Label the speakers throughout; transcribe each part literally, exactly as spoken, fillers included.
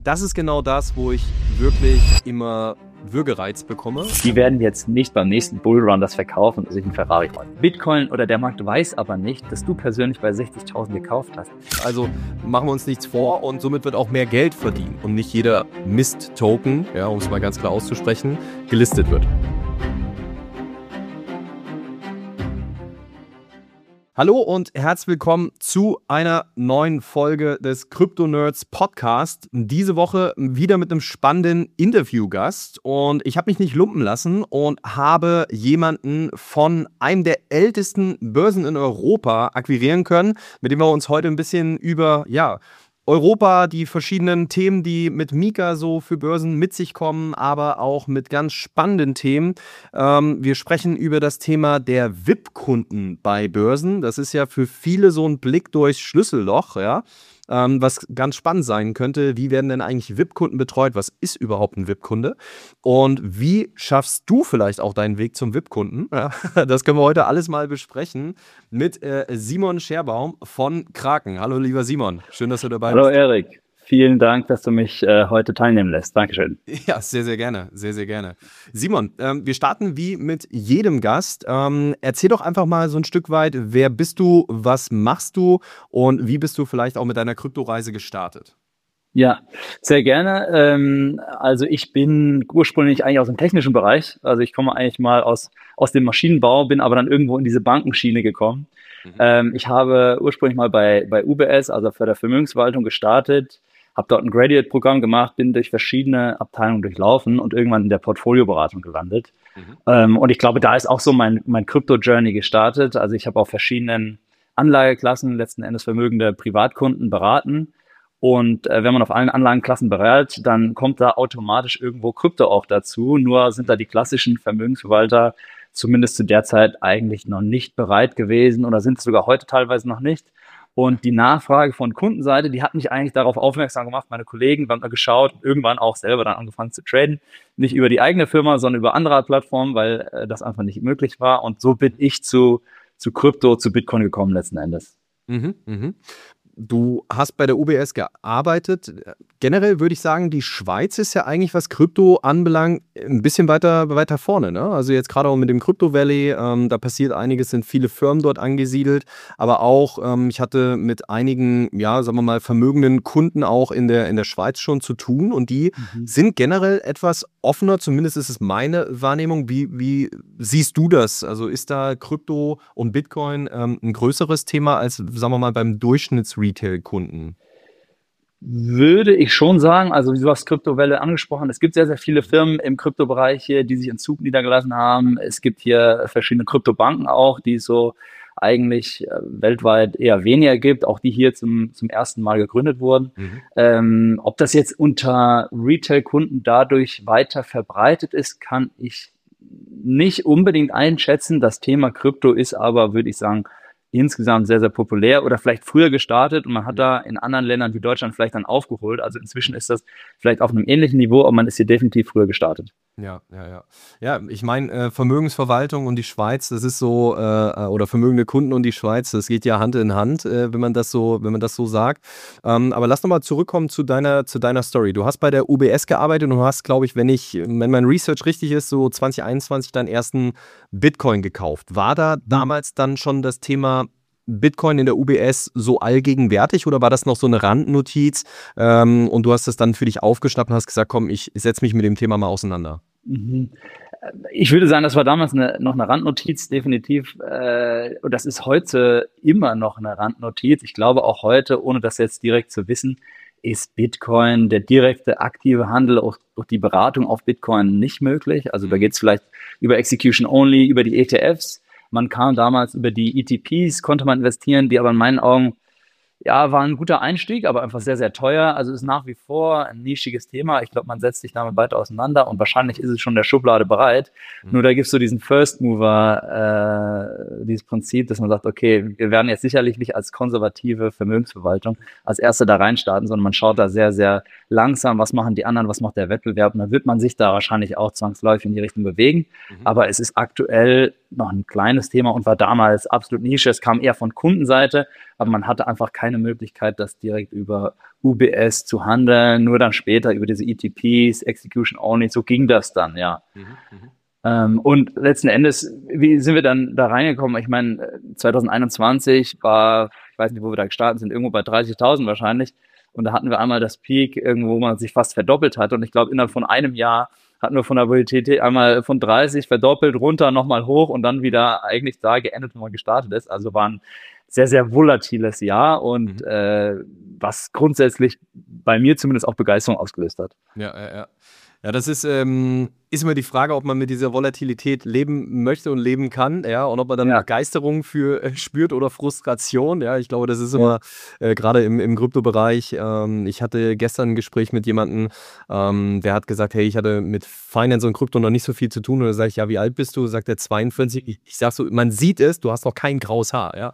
Speaker 1: Das ist genau das, wo ich wirklich immer Würgereiz bekomme.
Speaker 2: Die werden jetzt nicht beim nächsten Bullrun das verkaufen und sich einen Ferrari holen. Bitcoin oder der Markt weiß aber nicht, dass du persönlich bei sechzigtausend gekauft hast.
Speaker 1: Also machen wir uns nichts vor und somit wird auch mehr Geld verdient und nicht jeder Mist-Token, ja, um es mal ganz klar auszusprechen, gelistet wird. Hallo und herzlich willkommen zu einer neuen Folge des Crypto Nerds Podcast. Diese Woche wieder mit einem spannenden Interviewgast und ich habe mich nicht lumpen lassen und habe jemanden von einem der ältesten Börsen in Europa akquirieren können, mit dem wir uns heute ein bisschen über, ja, Europa, die verschiedenen Themen, die mit Mika so für Börsen mit sich kommen, aber auch mit ganz spannenden Themen. Ähm, wir sprechen über das Thema der V I P-Kunden bei Börsen. Das ist ja für viele so ein Blick durchs Schlüsselloch, ja. Ähm, was ganz spannend sein könnte, wie werden denn eigentlich V I P-Kunden betreut? Was ist überhaupt ein V I P-Kunde? Und wie schaffst du vielleicht auch deinen Weg zum V I P-Kunden? Ja, das können wir heute alles mal besprechen mit äh, Simon Scherbaum von Kraken. Hallo lieber Simon, schön, dass du dabei
Speaker 2: Hallo
Speaker 1: bist.
Speaker 2: Erik, vielen Dank, dass du mich äh, heute teilnehmen lässt. Dankeschön.
Speaker 1: Ja, sehr, sehr gerne, sehr, sehr gerne. Simon, ähm, wir starten wie mit jedem Gast. Ähm, erzähl doch einfach mal so ein Stück weit, wer bist du, was machst du und wie bist du vielleicht auch mit deiner Kryptoreise gestartet?
Speaker 2: Ja, sehr gerne. Ähm, also ich bin ursprünglich eigentlich aus dem technischen Bereich. Also ich komme eigentlich mal aus, aus dem Maschinenbau, bin aber dann irgendwo in diese Bankenschiene gekommen. Mhm. Ähm, ich habe ursprünglich mal bei, bei U B S, also für der Vermögensverwaltung, gestartet, habe dort ein Graduate-Programm gemacht, bin durch verschiedene Abteilungen durchlaufen und irgendwann in der Portfolioberatung gelandet. Mhm. Ähm, und ich glaube, da ist auch so mein, mein Crypto-Journey gestartet. Also ich habe auf verschiedenen Anlageklassen letzten Endes vermögende Privatkunden beraten. Und äh, wenn man auf allen Anlagenklassen berät, dann kommt da automatisch irgendwo Krypto auch dazu. Nur sind da die klassischen Vermögensverwalter zumindest zu der Zeit eigentlich noch nicht bereit gewesen oder sind es sogar heute teilweise noch nicht. Und die Nachfrage von Kundenseite, die hat mich eigentlich darauf aufmerksam gemacht. Meine Kollegen haben da geschaut und irgendwann auch selber dann angefangen zu traden. Nicht über die eigene Firma, sondern über andere Plattformen, weil äh, das einfach nicht möglich war. Und so bin ich zu, zu Krypto, zu Bitcoin gekommen letzten Endes.
Speaker 1: Mhm, mhm. Du hast bei der U B S gearbeitet. Generell würde ich sagen, die Schweiz ist ja eigentlich, was Krypto anbelangt, ein bisschen weiter, weiter vorne, ne? Also jetzt gerade auch mit dem Crypto Valley, ähm, da passiert einiges, sind viele Firmen dort angesiedelt, aber auch, ähm, ich hatte mit einigen, ja, sagen wir mal, vermögenden Kunden auch in der, in der Schweiz schon zu tun und die mhm. sind generell etwas offener, zumindest ist es meine Wahrnehmung. Wie, wie siehst du das? Also ist da Krypto und Bitcoin ähm, ein größeres Thema als, sagen wir mal, beim Durchschnitts-Retail-Kunden?
Speaker 2: Würde ich schon sagen, also du hast Kryptowelle angesprochen, es gibt sehr, sehr viele Firmen im Kryptobereich hier, die sich in Zug niedergelassen haben. Es gibt hier verschiedene Kryptobanken auch, die es so eigentlich äh, weltweit eher weniger gibt, auch die hier zum, zum ersten Mal gegründet wurden. Mhm. Ähm, ob das jetzt unter Retail-Kunden dadurch weiter verbreitet ist, kann ich nicht unbedingt einschätzen. Das Thema Krypto ist aber, würde ich sagen, insgesamt sehr, sehr populär oder vielleicht früher gestartet und man hat da in anderen Ländern wie Deutschland vielleicht dann aufgeholt. Also inzwischen ist das vielleicht auf einem ähnlichen Niveau, aber man ist hier definitiv früher gestartet.
Speaker 1: Ja, ja, ja. Ja, ich meine, äh, Vermögensverwaltung und die Schweiz, das ist so, äh, oder vermögende Kunden und die Schweiz, das geht ja Hand in Hand, äh, wenn man das so, wenn man das so sagt. Ähm, aber lass nochmal zurückkommen zu deiner, zu deiner Story. Du hast bei der U B S gearbeitet und du hast, glaube ich, wenn ich, wenn mein Research richtig ist, so zwanzig einundzwanzig deinen ersten Bitcoin gekauft. War da mhm. damals dann schon das Thema Bitcoin in der U B S so allgegenwärtig oder war das noch so eine Randnotiz ähm, und du hast das dann für dich aufgeschnappt und hast gesagt, komm, ich setze mich mit dem Thema mal auseinander?
Speaker 2: Ich würde sagen, das war damals eine, noch eine Randnotiz, definitiv. Äh, und das ist heute immer noch eine Randnotiz. Ich glaube auch heute, ohne das jetzt direkt zu wissen, ist Bitcoin, der direkte aktive Handel, auch durch die Beratung auf Bitcoin nicht möglich. Also da geht es vielleicht über Execution Only, über die E T Fs. Man kam damals über die E T Ps, konnte man investieren, die aber in meinen Augen, ja, war ein guter Einstieg, aber einfach sehr, sehr teuer. Also ist nach wie vor ein nischiges Thema. Ich glaube, man setzt sich damit weiter auseinander und wahrscheinlich ist es schon der Schublade bereit. Mhm. Nur da gibt es so diesen First Mover, äh, dieses Prinzip, dass man sagt, okay, wir werden jetzt sicherlich nicht als konservative Vermögensverwaltung als Erste da reinstarten, sondern man schaut da sehr, sehr langsam, was machen die anderen, was macht der Wettbewerb. Und dann wird man sich da wahrscheinlich auch zwangsläufig in die Richtung bewegen. Mhm. Aber es ist aktuell noch ein kleines Thema und war damals absolut Nische. Es kam eher von Kundenseite, aber man hatte einfach keine Möglichkeit, das direkt über U B S zu handeln, nur dann später über diese E T Ps, Execution Only, so ging das dann, ja. Mhm, mh. Ähm, und letzten Endes, wie sind wir dann da reingekommen? Ich meine, zwanzig einundzwanzig war, ich weiß nicht, wo wir da gestartet sind, irgendwo bei dreißigtausend wahrscheinlich. Und da hatten wir einmal das Peak, irgendwo, wo man sich fast verdoppelt hat. Und ich glaube, innerhalb von einem Jahr hatten wir von der Volatilität einmal von dreißig verdoppelt, runter, nochmal hoch und dann wieder eigentlich da geendet, wo man gestartet ist. Also war ein sehr, sehr volatiles Jahr und mhm. äh, was grundsätzlich bei mir zumindest auch Begeisterung ausgelöst hat.
Speaker 1: Ja, ja, ja. Ja, das ist, ähm, ist immer die Frage, ob man mit dieser Volatilität leben möchte und leben kann, ja, und ob man dann ja. Begeisterung für äh, spürt oder Frustration, ja, ich glaube, das ist immer, ja. äh, gerade im, im Kryptobereich, ähm, ich hatte gestern ein Gespräch mit jemandem, ähm, der hat gesagt, hey, ich hatte mit Finance und Krypto noch nicht so viel zu tun, und da sage ich, ja, wie alt bist du? Sagt er zweiundvierzig, ich, ich sag so, man sieht es, du hast noch kein graues Haar, ja.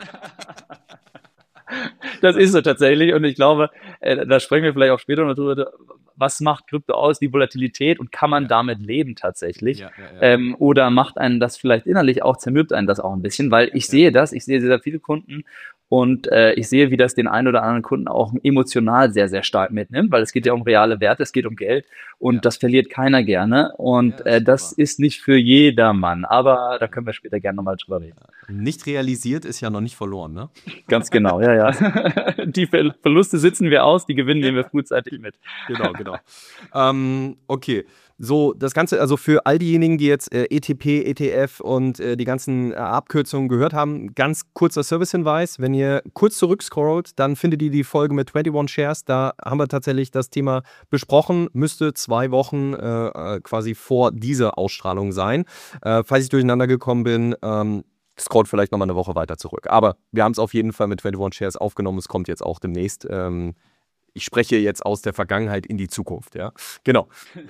Speaker 2: Das ist so tatsächlich, und ich glaube, äh, da sprechen wir vielleicht auch später noch drüber, was macht Krypto aus, die Volatilität, und kann man ja. damit leben tatsächlich? Ja, ja, ja. Ähm, oder macht einen das vielleicht innerlich auch, zermürbt einen das auch ein bisschen, weil ich ja. sehe das, ich sehe sehr, sehr viele Kunden und äh, ich sehe, wie das den einen oder anderen Kunden auch emotional sehr, sehr stark mitnimmt, weil es geht ja um reale Werte, es geht um Geld, und ja. das verliert keiner gerne, und ja, das, äh, das ist nicht für jedermann, aber da können wir später gerne nochmal drüber reden.
Speaker 1: Nicht realisiert ist ja noch nicht verloren, ne?
Speaker 2: Ganz genau, ja, ja. Die Ver- Verluste sitzen wir aus, die Gewinnen nehmen wir frühzeitig mit.
Speaker 1: Genau, genau. ähm, okay, so das Ganze, also für all diejenigen, die jetzt äh, E T P, E T F und äh, die ganzen äh, Abkürzungen gehört haben, ganz kurzer Servicehinweis: Wenn ihr kurz zurückscrollt, dann findet ihr die Folge mit einundzwanzig Shares. Da haben wir tatsächlich das Thema besprochen. Müsste zwei Wochen äh, quasi vor dieser Ausstrahlung sein. Äh, falls ich durcheinander gekommen bin, ähm, scrollt vielleicht nochmal eine Woche weiter zurück. Aber wir haben es auf jeden Fall mit einundzwanzig Shares aufgenommen. Es kommt jetzt auch demnächst. Ähm, ich spreche jetzt aus der Vergangenheit in die Zukunft, ja. Genau.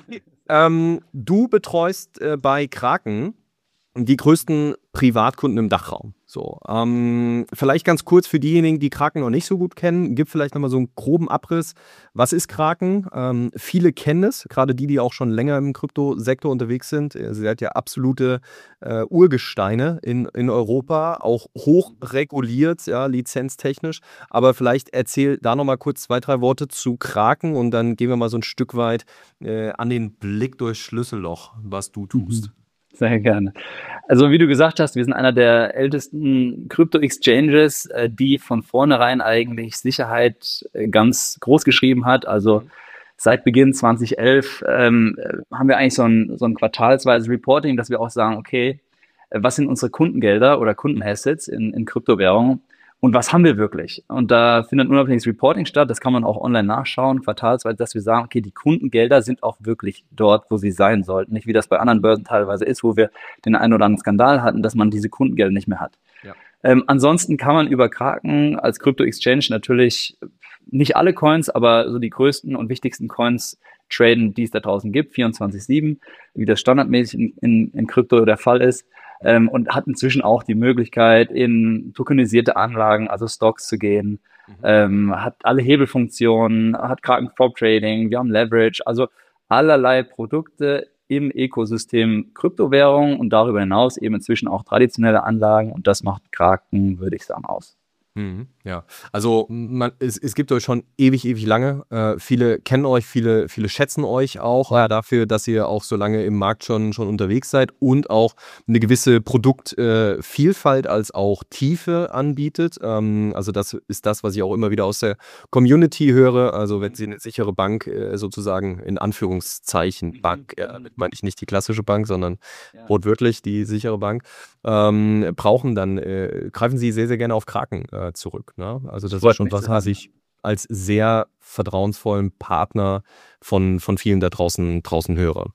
Speaker 1: ähm, du betreust äh, bei Kraken die größten Privatkunden im Dachraum. So, ähm, vielleicht ganz kurz für diejenigen, die Kraken noch nicht so gut kennen, gibt vielleicht nochmal so einen groben Abriss. Was ist Kraken? Ähm, viele kennen es, gerade die, die auch schon länger im Kryptosektor unterwegs sind. Ihr seid ja absolute äh, Urgesteine in, in Europa, auch hoch reguliert, ja, lizenztechnisch. Aber vielleicht erzähl da nochmal kurz zwei, drei Worte zu Kraken, und dann gehen wir mal so ein Stück weit äh, an den Blick durchs Schlüsselloch, was du tust.
Speaker 2: Sehr gerne. Also wie du gesagt hast, wir sind einer der ältesten Krypto-Exchanges, äh, die von vornherein eigentlich Sicherheit äh, ganz groß geschrieben hat. Also seit Beginn zwanzig elf ähm, haben wir eigentlich so ein, so ein quartalsweises Reporting, dass wir auch sagen, okay, äh, was sind unsere Kundengelder oder Kundenassets in, in Kryptowährungen? Und was haben wir wirklich? Und da findet unabhängiges Reporting statt, das kann man auch online nachschauen, quartalsweise, dass wir sagen, okay, die Kundengelder sind auch wirklich dort, wo sie sein sollten. Nicht wie das bei anderen Börsen teilweise ist, wo wir den einen oder anderen Skandal hatten, dass man diese Kundengelder nicht mehr hat. Ja. Ähm, ansonsten kann man über Kraken als Krypto-Exchange natürlich nicht alle Coins, aber so die größten und wichtigsten Coins traden, die es da draußen gibt, vierundzwanzig sieben, wie das standardmäßig in, in, in Krypto der Fall ist. Ähm, und hat inzwischen auch die Möglichkeit, in tokenisierte Anlagen, also Stocks, zu gehen, mhm. ähm, hat alle Hebelfunktionen, hat Kraken Prop Trading, wir haben Leverage, also allerlei Produkte im Ökosystem Kryptowährung und darüber hinaus eben inzwischen auch traditionelle Anlagen, und das macht Kraken, würde ich sagen, aus.
Speaker 1: Mhm, ja, also man, es, es gibt euch schon ewig, ewig lange. Äh, viele kennen euch, viele, viele schätzen euch auch ja, dafür, dass ihr auch so lange im Markt schon, schon unterwegs seid und auch eine gewisse Produktvielfalt äh, als auch Tiefe anbietet. Ähm, also das ist das, was ich auch immer wieder aus der Community höre. Also wenn Sie eine sichere Bank äh, sozusagen in Anführungszeichen Bank, äh, damit meine ich nicht die klassische Bank, sondern ja. wortwörtlich die sichere Bank, ähm, brauchen, dann äh, greifen Sie sehr, sehr gerne auf Kraken äh, zurück. Ne? Also das ist schon was, was ich als sehr vertrauensvollen Partner von, von vielen da draußen, draußen höre.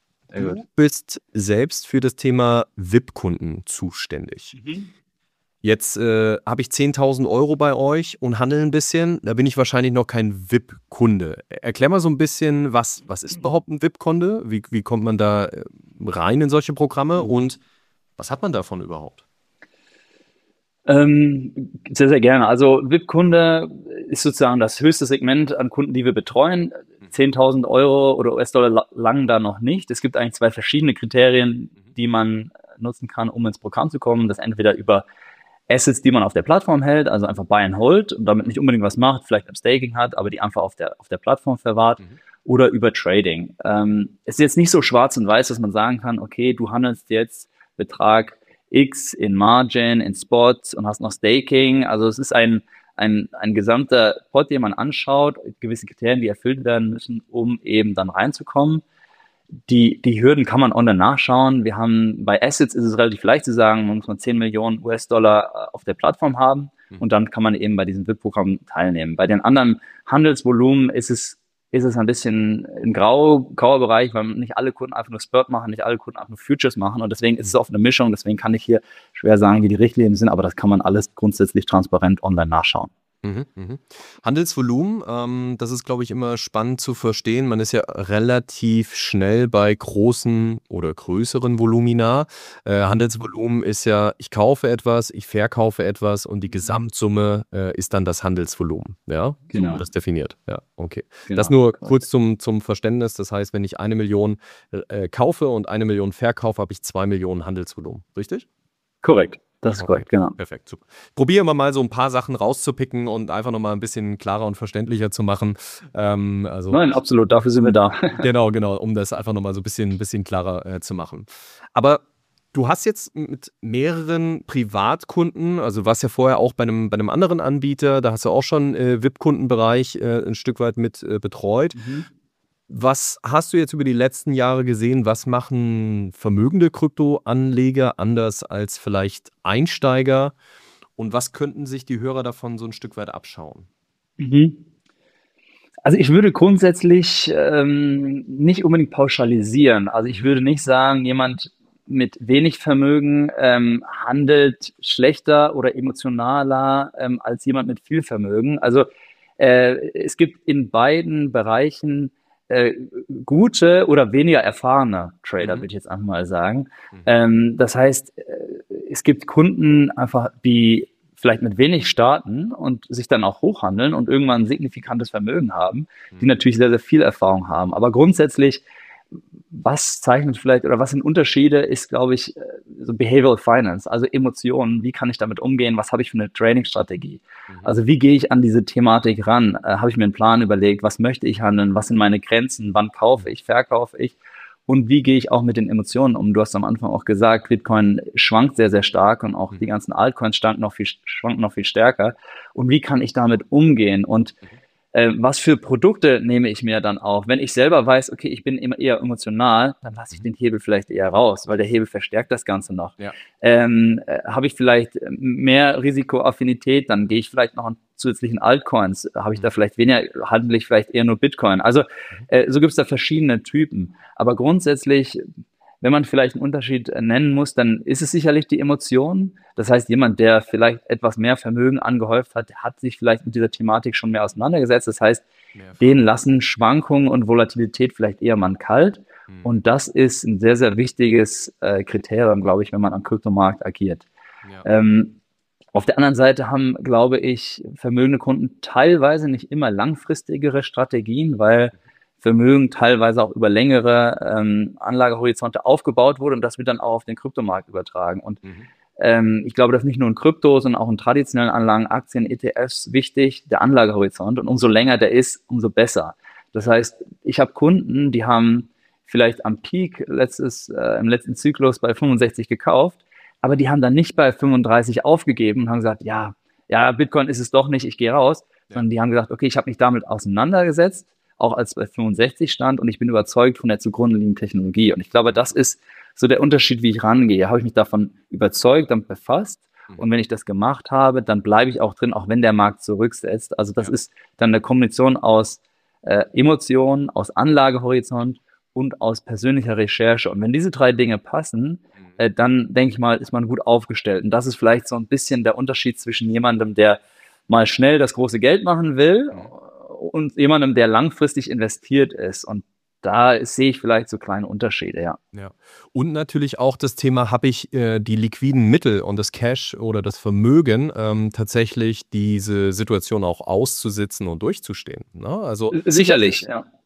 Speaker 1: Du bist selbst für das Thema V I P-Kunden zuständig. Mhm. Jetzt äh, habe ich zehntausend Euro bei euch und handle ein bisschen. Da bin ich wahrscheinlich noch kein V I P-Kunde. Erklär mal so ein bisschen, was, was ist überhaupt ein V I P-Kunde? Wie, wie kommt man da rein in solche Programme und was hat man davon überhaupt?
Speaker 2: Ähm, sehr, sehr gerne. Also V I P-Kunde ist sozusagen das höchste Segment an Kunden, die wir betreuen. zehntausend Euro oder U S-Dollar langen da noch nicht. Es gibt eigentlich zwei verschiedene Kriterien, die man nutzen kann, um ins Programm zu kommen. Das entweder über Assets, die man auf der Plattform hält, also einfach buy and hold und damit nicht unbedingt was macht, vielleicht am Staking hat, aber die einfach auf der, auf der Plattform verwahrt, mhm. oder über Trading. Ähm, es ist jetzt nicht so schwarz und weiß, dass man sagen kann, okay, du handelst jetzt Betrag X in Margin, in Spots und hast noch Staking. Also es ist ein, ein, ein gesamter Pot, den man anschaut, gewisse Kriterien, die erfüllt werden müssen, um eben dann reinzukommen. Die, die Hürden kann man online nachschauen. Wir haben bei Assets ist es relativ leicht zu sagen, man muss man zehn Millionen U S-Dollar auf der Plattform haben und dann kann man eben bei diesem V I P-Programm teilnehmen. Bei den anderen Handelsvolumen ist es, ist es ein bisschen im grau, grauer Bereich, weil nicht alle Kunden einfach nur Spot machen, nicht alle Kunden einfach nur Futures machen und deswegen ist es oft eine Mischung. Deswegen kann ich hier schwer sagen, wie die Richtlinien sind, aber das kann man alles grundsätzlich transparent online nachschauen.
Speaker 1: Mhm, mhm. Handelsvolumen, ähm, das ist, glaube ich, immer spannend zu verstehen. Man ist ja relativ schnell bei großen oder größeren Volumina. Äh, Handelsvolumen ist ja, ich kaufe etwas, ich verkaufe etwas und die Gesamtsumme äh, ist dann das Handelsvolumen. Ja, genau. So das definiert. Ja, okay. Genau. Das nur kurz zum, zum Verständnis. Das heißt, wenn ich eine Million äh, kaufe und eine Million verkaufe, habe ich zwei Millionen Handelsvolumen. Richtig?
Speaker 2: Korrekt. Das ist korrekt, genau.
Speaker 1: Perfekt, super. Probieren wir mal so ein paar Sachen rauszupicken und einfach nochmal ein bisschen klarer und verständlicher zu machen. Ähm, also,
Speaker 2: Nein, absolut, dafür sind wir da.
Speaker 1: Genau, genau, um das einfach nochmal so ein bisschen, ein bisschen klarer äh, zu machen. Aber du hast jetzt mit mehreren Privatkunden, also warst ja vorher auch bei einem, bei einem anderen Anbieter, da hast du auch schon äh, V I P-Kundenbereich äh, ein Stück weit mit äh, betreut. Mhm. Was hast du jetzt über die letzten Jahre gesehen? Was machen vermögende Kryptoanleger anders als vielleicht Einsteiger? Und was könnten sich die Hörer davon so ein Stück weit abschauen?
Speaker 2: Mhm. Also ich würde grundsätzlich ähm, nicht unbedingt pauschalisieren. Also ich würde nicht sagen, jemand mit wenig Vermögen ähm, handelt schlechter oder emotionaler ähm, als jemand mit viel Vermögen. Also äh, es gibt in beiden Bereichen Äh, gute oder weniger erfahrene Trader, mhm. würde ich jetzt einfach mal sagen. Mhm. Ähm, das heißt, äh, es gibt Kunden einfach, die vielleicht mit wenig starten und sich dann auch hochhandeln und irgendwann ein signifikantes Vermögen haben, mhm. die natürlich sehr, sehr viel Erfahrung haben. Aber grundsätzlich, was zeichnet vielleicht oder was sind Unterschiede, ist, glaube ich, so Behavioral Finance, also Emotionen. Wie kann ich damit umgehen? Was habe ich für eine Trainingsstrategie? Mhm. Also wie gehe ich an diese Thematik ran? Äh, habe ich mir einen Plan überlegt? Was möchte ich handeln? Was sind meine Grenzen? Wann kaufe ich? Verkaufe ich? Und wie gehe ich auch mit den Emotionen um? Du hast am Anfang auch gesagt, Bitcoin schwankt sehr, sehr stark und auch mhm. die ganzen Altcoins schwanken noch viel, schwanken noch viel stärker. Und wie kann ich damit umgehen? Und mhm. was für Produkte nehme ich mir dann auch? Wenn ich selber weiß, okay, ich bin immer eher emotional, dann lasse ich den Hebel vielleicht eher raus, weil der Hebel verstärkt das Ganze noch. Ja. Ähm, äh, habe ich vielleicht mehr Risikoaffinität, dann gehe ich vielleicht noch einen zusätzlichen Altcoins. Habe ich da vielleicht weniger, handle ich vielleicht eher nur Bitcoin. Also äh, so gibt es da verschiedene Typen. Aber grundsätzlich, wenn man vielleicht einen Unterschied nennen muss, dann ist es sicherlich die Emotion. Das heißt, jemand, der vielleicht etwas mehr Vermögen angehäuft hat, hat sich vielleicht mit dieser Thematik schon mehr auseinandergesetzt. Das heißt, denen lassen Schwankungen und Volatilität vielleicht eher mal kalt. Mhm. Und das ist ein sehr, sehr wichtiges äh, Kriterium, glaube ich, wenn man am Kryptomarkt agiert. Ja. Ähm, auf der anderen Seite haben, glaube ich, vermögende Kunden teilweise nicht immer langfristigere Strategien, weil Vermögen teilweise auch über längere ähm, Anlagehorizonte aufgebaut wurde und das wird dann auch auf den Kryptomarkt übertragen. Und mhm. ähm, ich glaube, das ist nicht nur in Krypto, sondern auch in traditionellen Anlagen, Aktien, E T Fs wichtig, der Anlagehorizont. Und umso länger der ist, umso besser. Das heißt, ich habe Kunden, die haben vielleicht am Peak letztes, äh, im letzten Zyklus bei fünfundsechzig gekauft, aber die haben dann nicht bei fünfunddreißig aufgegeben und haben gesagt, ja, ja, Bitcoin ist es doch nicht, ich gehe raus. Ja. Sondern die haben gesagt, okay, ich habe mich damit auseinandergesetzt, auch als bei fünfundsechzig stand und ich bin überzeugt von der zugrunde liegenden Technologie. Und ich glaube, das ist so der Unterschied, wie ich rangehe. Habe ich mich davon überzeugt, damit befasst und wenn ich das gemacht habe, dann bleibe ich auch drin, auch wenn der Markt zurücksetzt. Also das ja. ist dann eine Kombination aus äh, Emotionen, aus Anlagehorizont und aus persönlicher Recherche. Und wenn diese drei Dinge passen, äh, dann denke ich mal, ist man gut aufgestellt. Und das ist vielleicht so ein bisschen der Unterschied zwischen jemandem, der mal schnell das große Geld machen will und jemandem, der langfristig investiert ist. Und da sehe ich vielleicht so kleine Unterschiede, ja.
Speaker 1: Ja. Und natürlich auch das Thema, habe ich äh, die liquiden Mittel und das Cash oder das Vermögen, ähm, tatsächlich diese Situation auch auszusitzen und durchzustehen. Ne? Also
Speaker 2: sicherlich, ja.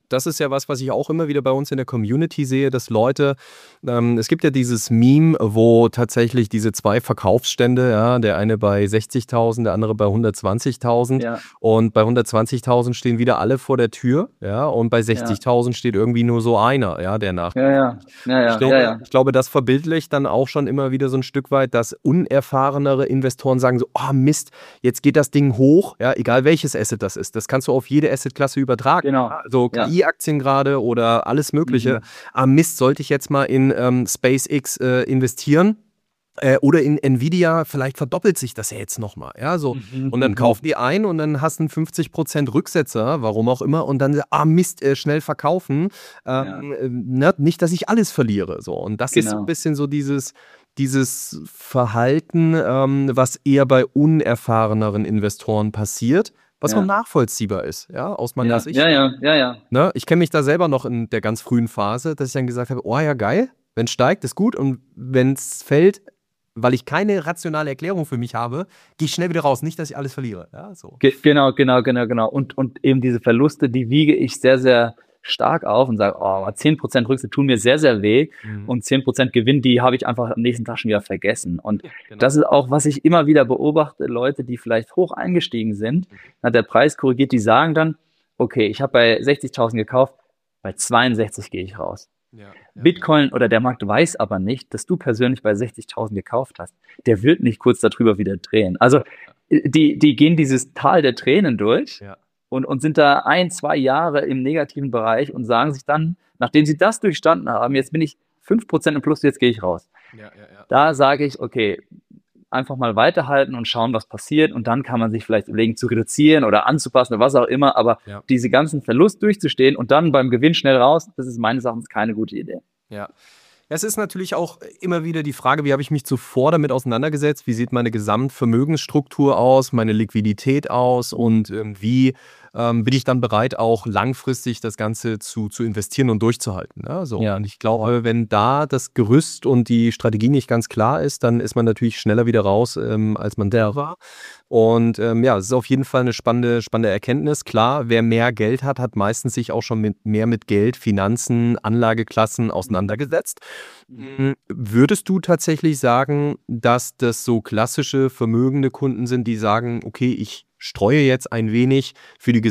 Speaker 1: das ist ja was, was ich auch immer wieder bei uns in der Community sehe, dass Leute, ähm, es gibt ja dieses Meme, wo tatsächlich diese zwei Verkaufsstände, ja, der eine bei sechzigtausend, der andere bei hundertzwanzigtausend
Speaker 2: Ja,
Speaker 1: und bei hundertzwanzigtausend stehen wieder alle vor der Tür, ja, und bei
Speaker 2: ja,
Speaker 1: sechzigtausend steht irgendwie nur so einer, ja, der nach.
Speaker 2: ja, ja, ja,
Speaker 1: Ich
Speaker 2: ja, ja,
Speaker 1: glaube,
Speaker 2: ja,
Speaker 1: ich glaube, das verbildlicht dann auch schon immer wieder so ein Stück weit, dass unerfahrenere Investoren sagen so, oh Mist, jetzt geht das Ding hoch, ja, egal welches Asset das ist. Das kannst du auf jede Assetklasse übertragen.
Speaker 2: genau,
Speaker 1: Ja, also
Speaker 2: ja.
Speaker 1: K I-Aktien gerade oder alles Mögliche.
Speaker 2: Mhm.
Speaker 1: Ah Mist, sollte ich jetzt mal in ähm, SpaceX äh, investieren? Äh, oder in Nvidia, vielleicht verdoppelt sich das ja jetzt nochmal. Ja, so.
Speaker 2: Mhm,
Speaker 1: Und dann
Speaker 2: mhm.
Speaker 1: kaufen die ein und dann hast du einen fünfzig Prozent Rücksetzer, warum auch immer, und dann, ah Mist, äh, schnell verkaufen.
Speaker 2: Ja,
Speaker 1: Ähm, äh, ne, nicht, dass ich alles verliere. So. Und das ist so ein
Speaker 2: genau.
Speaker 1: bisschen so dieses, dieses Verhalten, ähm, was eher bei unerfahreneren Investoren passiert, was auch
Speaker 2: Ja,
Speaker 1: nachvollziehbar ist, ja, aus meiner
Speaker 2: ja,
Speaker 1: Sicht.
Speaker 2: ja, ja, ja, ja.
Speaker 1: Ne? Ich kenne mich da selber noch in der ganz frühen Phase, dass ich dann gesagt habe, oh ja, geil, wenn es steigt, ist gut und wenn es fällt, weil ich keine rationale Erklärung für mich habe, gehe ich schnell wieder raus. Nicht, dass ich alles verliere. Ja, so.
Speaker 2: Ge genau, genau, genau, genau. Und, und eben diese Verluste, die wiege ich sehr, sehr stark auf und sage, oh, zehn Prozent Rücksetzer tun mir sehr, sehr weh
Speaker 1: Mhm.
Speaker 2: und zehn Prozent Gewinn, die habe ich einfach am nächsten Tag schon wieder vergessen. Und
Speaker 1: Ja, genau.
Speaker 2: das ist auch, was ich immer wieder beobachte, Leute, die vielleicht hoch eingestiegen sind, hat der Preis korrigiert, die sagen dann, okay, ich habe bei sechzigtausend gekauft, bei zweiundsechzig gehe ich raus.
Speaker 1: Ja, ja, ja.
Speaker 2: Bitcoin oder der Markt weiß aber nicht, dass du persönlich bei sechzigtausend gekauft hast. Der wird nicht kurz darüber wieder drehen. Also die, die gehen dieses Tal der Tränen durch
Speaker 1: Ja.
Speaker 2: und, und sind da ein, zwei Jahre im negativen Bereich und sagen sich dann, nachdem sie das durchstanden haben, jetzt bin ich fünf Prozent im Plus, jetzt gehe ich raus.
Speaker 1: Ja, ja, ja.
Speaker 2: Da sage ich, okay, einfach mal weiterhalten und schauen, was passiert. Und dann kann man sich vielleicht überlegen, zu reduzieren oder anzupassen oder was auch immer. Aber
Speaker 1: Ja.
Speaker 2: diese ganzen Verlust durchzustehen und dann beim Gewinn schnell raus, das ist meines Erachtens keine gute Idee.
Speaker 1: Ja. Es ist natürlich auch immer wieder die Frage, wie habe ich mich zuvor damit auseinandergesetzt? Wie sieht meine Gesamtvermögensstruktur aus, meine Liquidität aus und ähm, wie ähm, bin ich dann bereit, auch langfristig das Ganze zu, zu investieren und durchzuhalten? Ne? So.
Speaker 2: Ja.
Speaker 1: Und ich glaube, wenn da das Gerüst und die Strategie nicht ganz klar ist, dann ist man natürlich schneller wieder raus, ähm, als man da war. Und ähm, ja, es ist auf jeden Fall eine spannende, spannende Erkenntnis. Klar, wer mehr Geld hat, hat meistens sich auch schon mit, mehr mit Geld, Finanzen, Anlageklassen auseinandergesetzt. Mhm. Würdest du tatsächlich sagen, dass das so klassische vermögende Kunden sind, die sagen, okay, ich streue jetzt ein wenig für die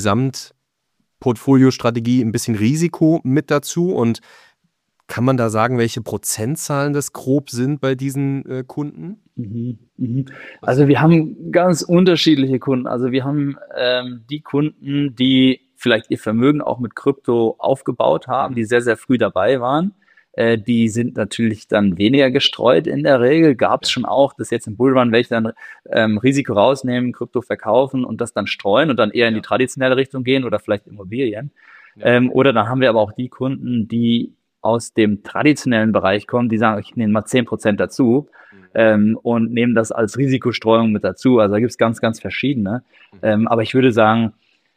Speaker 1: Gesamtportfoliostrategie ein bisschen Risiko mit dazu und kann man da sagen, welche Prozentzahlen das grob sind bei diesen äh, Kunden?
Speaker 2: Mhm, mhm. Also wir haben ganz unterschiedliche Kunden. Also wir haben ähm, die Kunden, die vielleicht ihr Vermögen auch mit Krypto aufgebaut haben, die sehr, sehr früh dabei waren. Äh, die sind natürlich dann weniger gestreut in der Regel. Gab es schon auch, dass jetzt im Bullrun welche dann ähm, Risiko rausnehmen, Krypto verkaufen und das dann streuen und dann eher in die
Speaker 1: Ja.
Speaker 2: traditionelle Richtung gehen oder vielleicht Immobilien.
Speaker 1: Ja.
Speaker 2: Ähm, oder dann haben wir aber auch die Kunden, die aus dem traditionellen Bereich kommen, die sagen, ich nehme mal zehn Prozent dazu ähm, und nehmen das als Risikostreuung mit dazu. Also da gibt es ganz, ganz verschiedene. Ähm, aber ich würde sagen,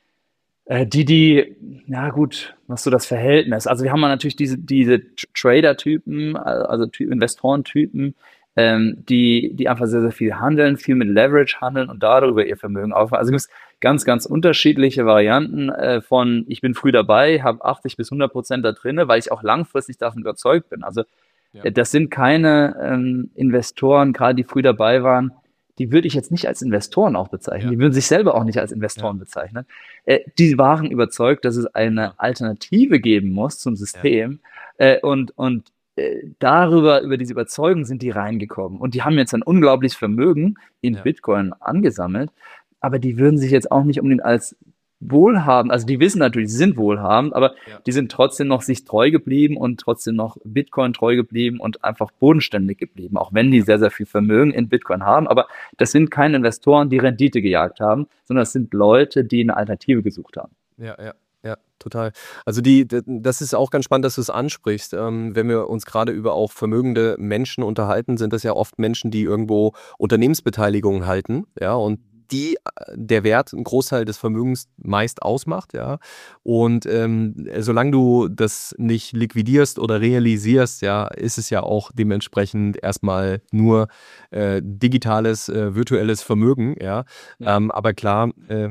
Speaker 2: äh, die, die, ja gut, was so das Verhältnis. Also wir haben natürlich diese, diese Trader-Typen, also Ty- Investorentypen, ähm, die, die einfach sehr, sehr viel handeln, viel mit Leverage handeln und darüber ihr Vermögen aufbauen. Also es gibt ganz, ganz unterschiedliche Varianten äh, von, ich bin früh dabei, habe achtzig bis hundert Prozent da drin, weil ich auch langfristig davon überzeugt bin. Also
Speaker 1: Ja.
Speaker 2: äh, das sind keine ähm, Investoren, gerade die früh dabei waren, die würde ich jetzt nicht als Investoren auch bezeichnen.
Speaker 1: Ja.
Speaker 2: Die würden sich selber auch nicht als Investoren
Speaker 1: Ja.
Speaker 2: bezeichnen. Äh, die waren überzeugt, dass es eine
Speaker 1: Ja.
Speaker 2: Alternative geben muss zum System. Äh, und und äh, darüber, über diese Überzeugung sind die reingekommen. Und die haben jetzt ein unglaubliches Vermögen in
Speaker 1: Ja.
Speaker 2: Bitcoin angesammelt. Aber die würden sich jetzt auch nicht unbedingt als wohlhabend, also die wissen natürlich, sie sind wohlhabend, aber
Speaker 1: Ja.
Speaker 2: die sind trotzdem noch sich treu geblieben und trotzdem noch Bitcoin treu geblieben und einfach bodenständig geblieben, auch wenn die sehr, sehr viel Vermögen in Bitcoin haben. Aber das sind keine Investoren, die Rendite gejagt haben, sondern das sind Leute, die eine Alternative gesucht haben.
Speaker 1: Ja, ja, ja, total. Also die, d- das ist auch ganz spannend, dass du es ansprichst. Ähm, wenn wir uns gerade über auch vermögende Menschen unterhalten, sind das ja oft Menschen, die irgendwo Unternehmensbeteiligungen halten, ja, und die äh, der Wert einen Großteil des Vermögens meist ausmacht, ja. Und ähm, solange du das nicht liquidierst oder realisierst, ja, ist es ja auch dementsprechend erstmal nur äh, digitales, äh, virtuelles Vermögen, ja.
Speaker 2: Ja.
Speaker 1: Ähm, aber klar, äh,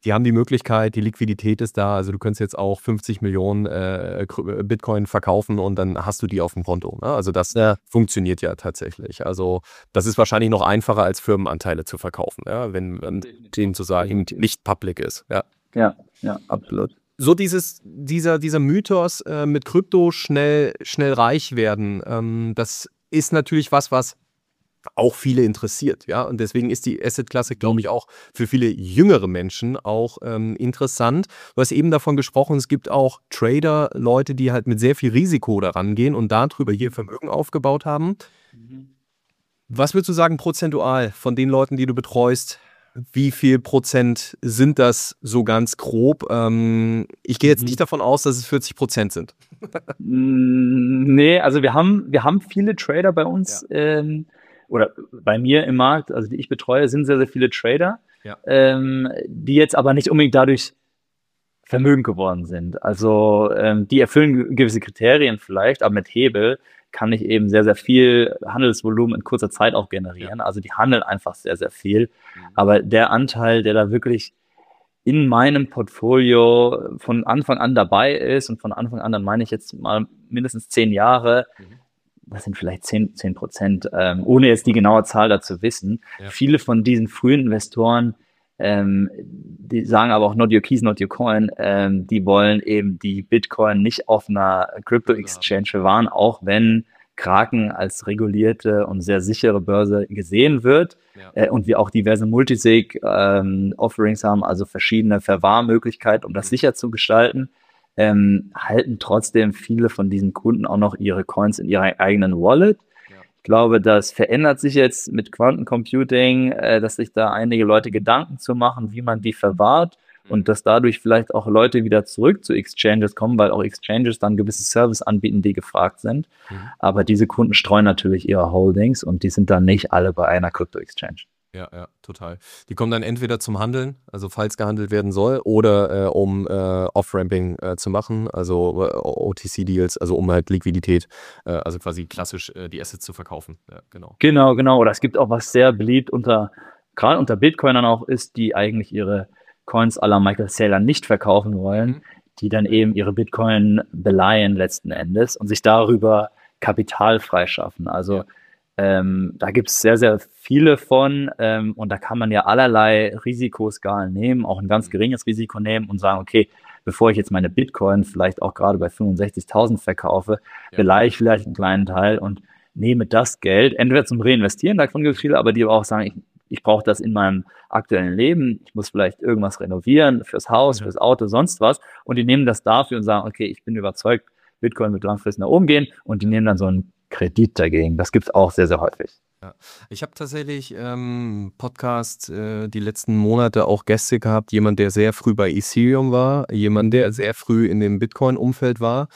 Speaker 1: die haben die Möglichkeit, die Liquidität ist da, also du könntest jetzt auch fünfzig Millionen äh, Bitcoin verkaufen und dann hast du die auf dem Konto. Ne? Also das ja. funktioniert ja tatsächlich. Also das ist wahrscheinlich noch einfacher als Firmenanteile zu verkaufen, ja? wenn, wenn denen zu sagen, nicht public ist. Ja,
Speaker 2: ja, ja, absolut.
Speaker 1: So dieses, dieser, dieser Mythos äh, mit Krypto schnell, schnell reich werden, ähm, das ist natürlich was, was auch viele interessiert, ja, und deswegen ist die Asset-Klasse, glaube ich, auch für viele jüngere Menschen auch ähm, interessant. Du hast eben davon gesprochen, es gibt auch Trader, Leute, die halt mit sehr viel Risiko daran gehen und darüber hier Vermögen aufgebaut haben. Mhm. Was würdest du sagen prozentual von den Leuten, die du betreust? Wie viel Prozent sind das so ganz grob? Ähm, ich gehe jetzt mhm. nicht davon aus, dass es vierzig Prozent sind.
Speaker 2: Nee, also wir haben, wir haben viele Trader bei uns, ja. ähm, oder bei mir im Markt, also die ich betreue, sind sehr, sehr viele Trader, ja. ähm, die jetzt aber nicht unbedingt dadurch vermögend geworden sind. Also ähm, die erfüllen gewisse Kriterien vielleicht, aber mit Hebel kann ich eben sehr, sehr viel Handelsvolumen in kurzer Zeit auch generieren. Ja. Also die handeln einfach sehr, sehr viel. Mhm. Aber der Anteil, der da wirklich in meinem Portfolio von Anfang an dabei ist, und von Anfang an, dann meine ich jetzt mal mindestens zehn Jahre, mhm. das sind vielleicht zehn Prozent, ähm, ohne jetzt die genaue Zahl dazu wissen. Ja. Viele von diesen frühen Investoren, ähm, die sagen aber auch not your keys, not your coin, ähm, die wollen eben die Bitcoin nicht auf einer Crypto-Exchange bewahren, auch wenn Kraken als regulierte und sehr sichere Börse gesehen wird, ja. äh, und wir auch diverse Multisig-Offerings ähm, haben, also verschiedene Verwahrmöglichkeiten, um das mhm. sicher zu gestalten. Ähm, halten trotzdem viele von diesen Kunden auch noch ihre Coins in ihrer eigenen Wallet. Ja. Ich glaube, das verändert sich jetzt mit Quantencomputing, äh, dass sich da einige Leute Gedanken zu machen, wie man die verwahrt, mhm. und dass dadurch vielleicht auch Leute wieder zurück zu Exchanges kommen, weil auch Exchanges dann gewisse Services anbieten, die gefragt sind. Mhm. Aber diese Kunden streuen natürlich ihre Holdings und die sind dann nicht alle bei einer Crypto-Exchange.
Speaker 1: Ja, ja, total. Die kommen dann entweder zum Handeln, also falls gehandelt werden soll, oder äh, um äh, Off-Ramping äh, zu machen, also äh, O T C-Deals, also um halt Liquidität, äh, also quasi klassisch äh, die Assets zu verkaufen. Ja, genau.
Speaker 2: Genau, genau. Oder es gibt auch, was sehr beliebt unter, gerade unter Bitcoinern auch ist, die eigentlich ihre Coins à la Michael Saylor nicht verkaufen wollen, mhm. die dann eben ihre Bitcoin beleihen letzten Endes und sich darüber Kapital freischaffen. Also ja. Ähm, da gibt es sehr, sehr viele von, ähm, und da kann man ja allerlei Risikoskalen nehmen, auch ein ganz geringes Risiko nehmen und sagen, okay, bevor ich jetzt meine Bitcoin vielleicht auch gerade bei fünfundsechzigtausend verkaufe, ja. beleihe ich vielleicht einen kleinen Teil und nehme das Geld entweder zum Reinvestieren, davon gibt es viele, aber die auch sagen, ich, ich brauche das in meinem aktuellen Leben, ich muss vielleicht irgendwas renovieren fürs Haus, ja. fürs Auto, sonst was, und die nehmen das dafür und sagen, okay, ich bin überzeugt, Bitcoin wird langfristig nach oben gehen, und die nehmen dann so einen Kredit dagegen. Das gibt es auch sehr, sehr häufig.
Speaker 1: Ja. Ich habe tatsächlich ähm, Podcast äh, die letzten Monate auch Gäste gehabt, jemand, der sehr früh bei Ethereum war, jemand, der sehr früh in dem Bitcoin-Umfeld war,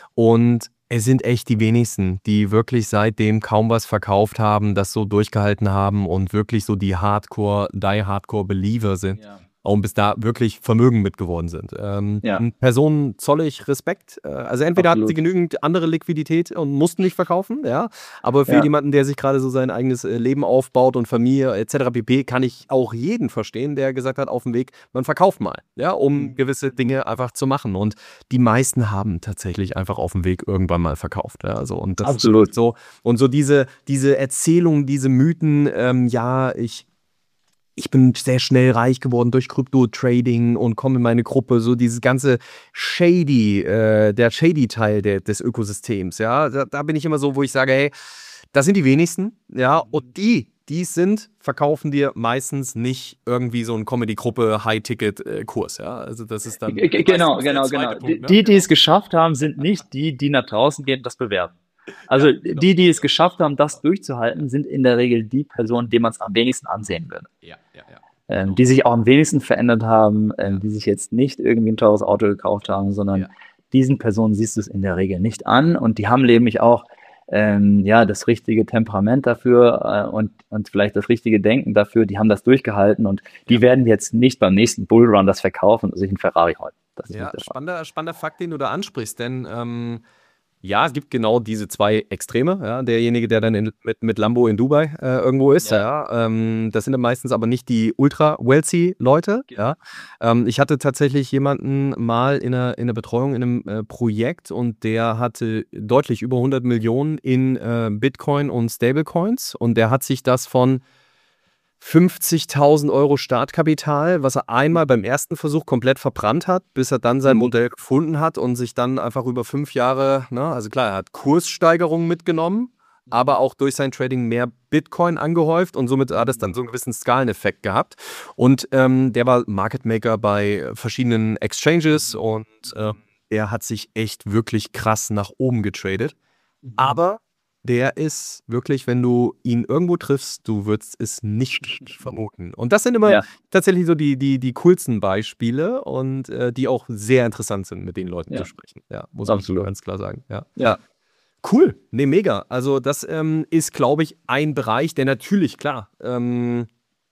Speaker 1: und es sind echt die wenigsten, die wirklich seitdem kaum was verkauft haben, das so durchgehalten haben und wirklich so die Hardcore, Die-Hardcore-Believer sind. Ja. Und bis da wirklich Vermögen mitgeworden sind. Ähm, ja. Personen zolle ich Respekt. Also entweder Absolut. hatten sie genügend andere Liquidität und mussten nicht verkaufen, ja. Aber für ja. jemanden, der sich gerade so sein eigenes Leben aufbaut und Familie et cetera pp., kann ich auch jeden verstehen, der gesagt hat, auf dem Weg, man verkauft mal, ja, um gewisse Dinge einfach zu machen. Und die meisten haben tatsächlich einfach auf dem Weg irgendwann mal verkauft. Ja. Also, und das
Speaker 2: Absolut.
Speaker 1: Ist so. Und so diese, diese Erzählungen, diese Mythen, ähm, ja, ich Ich bin sehr schnell reich geworden durch Krypto-Trading und komme in meine Gruppe, so dieses ganze Shady, äh, der Shady-Teil der, des Ökosystems, ja, da, da bin ich immer so, wo ich sage, hey, das sind die wenigsten, ja, und die, die es sind, verkaufen dir meistens nicht irgendwie so eine Comedy-Gruppe High-Ticket-Kurs, ja, also das ist dann...
Speaker 2: Genau, genau, genau. Punkt, ne? Die, die es geschafft haben, sind nicht die, die nach draußen gehen und das bewerben. Also ja, genau. die, die es geschafft haben, das durchzuhalten, sind in der Regel die Personen, denen man es am wenigsten ansehen würde.
Speaker 1: Ja, ja, ja.
Speaker 2: Ähm, die sich auch am wenigsten verändert haben, ähm, die sich jetzt nicht irgendwie ein teures Auto gekauft haben, sondern ja. diesen Personen siehst du es in der Regel nicht an, und die haben nämlich auch ähm, ja, das richtige Temperament dafür äh, und, und vielleicht das richtige Denken dafür, die haben das durchgehalten, und die ja. werden jetzt nicht beim nächsten Bullrun das verkaufen und sich einen Ferrari holen. Das
Speaker 1: ja, spannender, spannender Fakt, den du da ansprichst, denn ähm, Ja, es gibt genau diese zwei Extreme. Ja. Derjenige, der dann in, mit, mit Lambo in Dubai äh, irgendwo ist. Ja. Ja. Ähm, das sind dann meistens aber nicht die ultra-wealthy Leute. Ja. Ähm, ich hatte tatsächlich jemanden mal in einer, in einer Betreuung in einem äh, Projekt und der hatte deutlich über hundert Millionen in äh, Bitcoin und Stablecoins und der hat sich das von fünfzigtausend Euro Startkapital, was er einmal beim ersten Versuch komplett verbrannt hat, bis er dann sein
Speaker 2: Mhm.
Speaker 1: Modell gefunden hat und sich dann einfach über fünf Jahre, ne, also klar, er hat Kurssteigerungen mitgenommen, aber auch durch sein Trading mehr Bitcoin angehäuft und somit hat es dann so einen gewissen Skaleneffekt gehabt. Und ähm, der war Market Maker bei verschiedenen Exchanges und äh, der hat sich echt wirklich krass nach oben getradet. Aber der ist wirklich, wenn du ihn irgendwo triffst, du würdest es nicht vermuten. Und das sind immer
Speaker 2: Ja.
Speaker 1: tatsächlich so die, die, die coolsten Beispiele und äh, die auch sehr interessant sind, mit den Leuten
Speaker 2: Ja.
Speaker 1: zu sprechen. Ja, muss
Speaker 2: Absolut.
Speaker 1: ich ganz klar sagen. Ja.
Speaker 2: Ja.
Speaker 1: Cool. Nee, mega. Also das ähm, ist, glaube ich, ein Bereich, der natürlich, klar, ähm,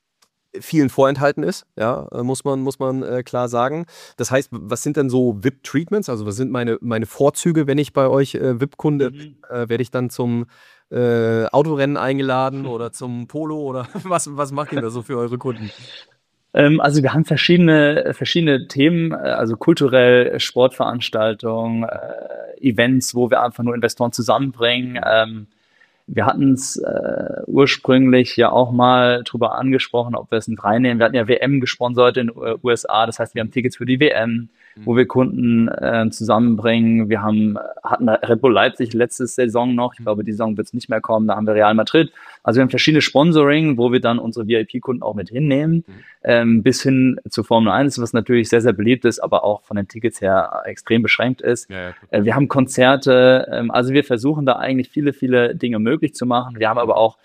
Speaker 1: vielen vorenthalten ist, ja, äh, muss man, muss man äh, klar sagen. Das heißt, was sind denn so V I P-Treatments? Also was sind meine, meine Vorzüge, wenn ich bei euch äh, V I P-Kunde
Speaker 2: Mhm.
Speaker 1: bin? Äh, werde ich dann zum äh, Autorennen eingeladen oder zum Polo oder was, was macht ihr da so für eure Kunden?
Speaker 2: Ähm, also wir haben verschiedene, verschiedene Themen, äh, also kulturell, Sportveranstaltungen, äh, Events, wo wir einfach nur Investoren zusammenbringen. Ähm, wir hatten es äh, ursprünglich ja auch mal drüber angesprochen, ob wir es mit reinnehmen. Wir hatten ja W M gesponsert in den U S A, das heißt, wir haben Tickets für die W M, wo wir Kunden äh, zusammenbringen. Wir haben, hatten Red Bull Leipzig letzte Saison noch, ich glaube, die Saison wird es nicht mehr kommen, da haben wir Real Madrid. Also wir haben verschiedene Sponsoring, wo wir dann unsere V I P-Kunden auch mit hinnehmen, ähm, bis hin zur Formel eins, was natürlich sehr, sehr beliebt ist, aber auch von den Tickets her extrem beschränkt ist.
Speaker 1: Ja, ja,
Speaker 2: Äh, wir haben Konzerte, ähm, also wir versuchen da eigentlich viele, viele Dinge möglich zu machen. Wir haben aber auch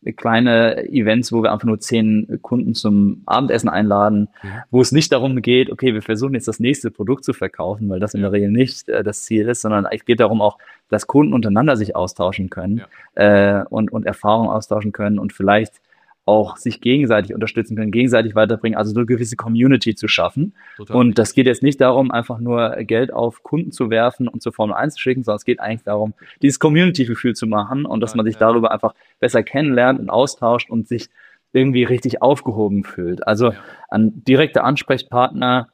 Speaker 2: kleine Events, wo wir einfach nur zehn Kunden zum Abendessen einladen,
Speaker 1: Mhm.
Speaker 2: wo es nicht darum geht, okay, wir versuchen jetzt das nächste Produkt zu verkaufen, weil das in der Regel nicht äh, das Ziel ist, sondern es geht darum auch, dass Kunden untereinander sich austauschen können äh, und, und Erfahrungen austauschen können und vielleicht auch sich gegenseitig unterstützen können, gegenseitig weiterbringen, also so eine gewisse Community zu schaffen.
Speaker 1: Total.
Speaker 2: Und das geht jetzt nicht darum, einfach nur Geld auf Kunden zu werfen und zur Formel eins zu schicken, sondern es geht eigentlich darum, dieses Community-Gefühl zu machen und dass man sich
Speaker 1: Ja.
Speaker 2: darüber einfach besser kennenlernt und austauscht und sich irgendwie richtig aufgehoben fühlt. Also
Speaker 1: Ja.
Speaker 2: ein direkter Ansprechpartner,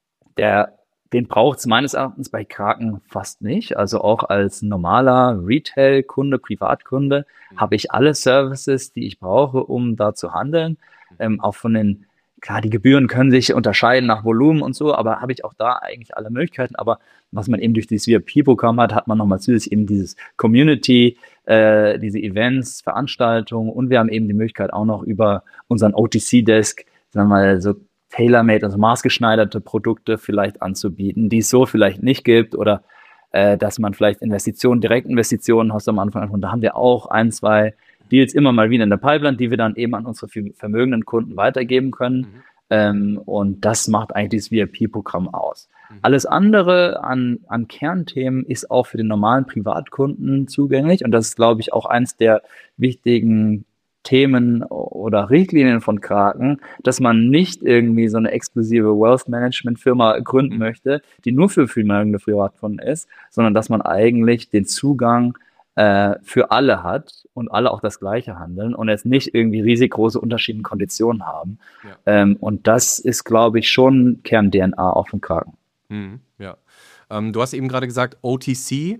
Speaker 2: der, den braucht es meines Erachtens bei Kraken fast nicht. Also auch als normaler Retail-Kunde, Privatkunde, habe ich alle Services, die ich brauche, um da zu handeln. Ähm, auch von den, klar, die Gebühren können sich unterscheiden nach Volumen und so, aber habe ich auch da eigentlich alle Möglichkeiten. Aber was man eben durch dieses V I P-Programm hat, hat man nochmal zusätzlich eben dieses Community, äh, diese Events, Veranstaltungen und wir haben eben die Möglichkeit auch noch über unseren O T C-Desk, sagen wir mal, so tailor-made, also maßgeschneiderte Produkte vielleicht anzubieten, die es so vielleicht nicht gibt oder äh, dass man vielleicht Investitionen, Direktinvestitionen hast am Anfang. Und da haben wir auch ein, zwei Deals immer mal wieder in der Pipeline, die wir dann eben an unsere vermögenden Kunden weitergeben können.
Speaker 1: Mhm.
Speaker 2: Ähm, und das macht eigentlich dieses V I P-Programm aus.
Speaker 1: Mhm.
Speaker 2: Alles andere an, an Kernthemen ist auch für den normalen Privatkunden zugänglich. Und das ist, glaube ich, auch eins der wichtigen Themen oder Richtlinien von Kraken, dass man nicht irgendwie so eine exklusive Wealth Management Firma gründen
Speaker 1: Mhm.
Speaker 2: möchte, die nur für vermögende Privatkunden ist, sondern dass man eigentlich den Zugang äh, für alle hat und alle auch das Gleiche handeln und jetzt nicht irgendwie riesig große Unterschiede in Konditionen haben.
Speaker 1: Ja.
Speaker 2: Ähm, und das ist, glaube ich, schon Kern-D N A auch von Kraken.
Speaker 1: Mhm. Ja. Ähm, du hast eben gerade gesagt, O T C.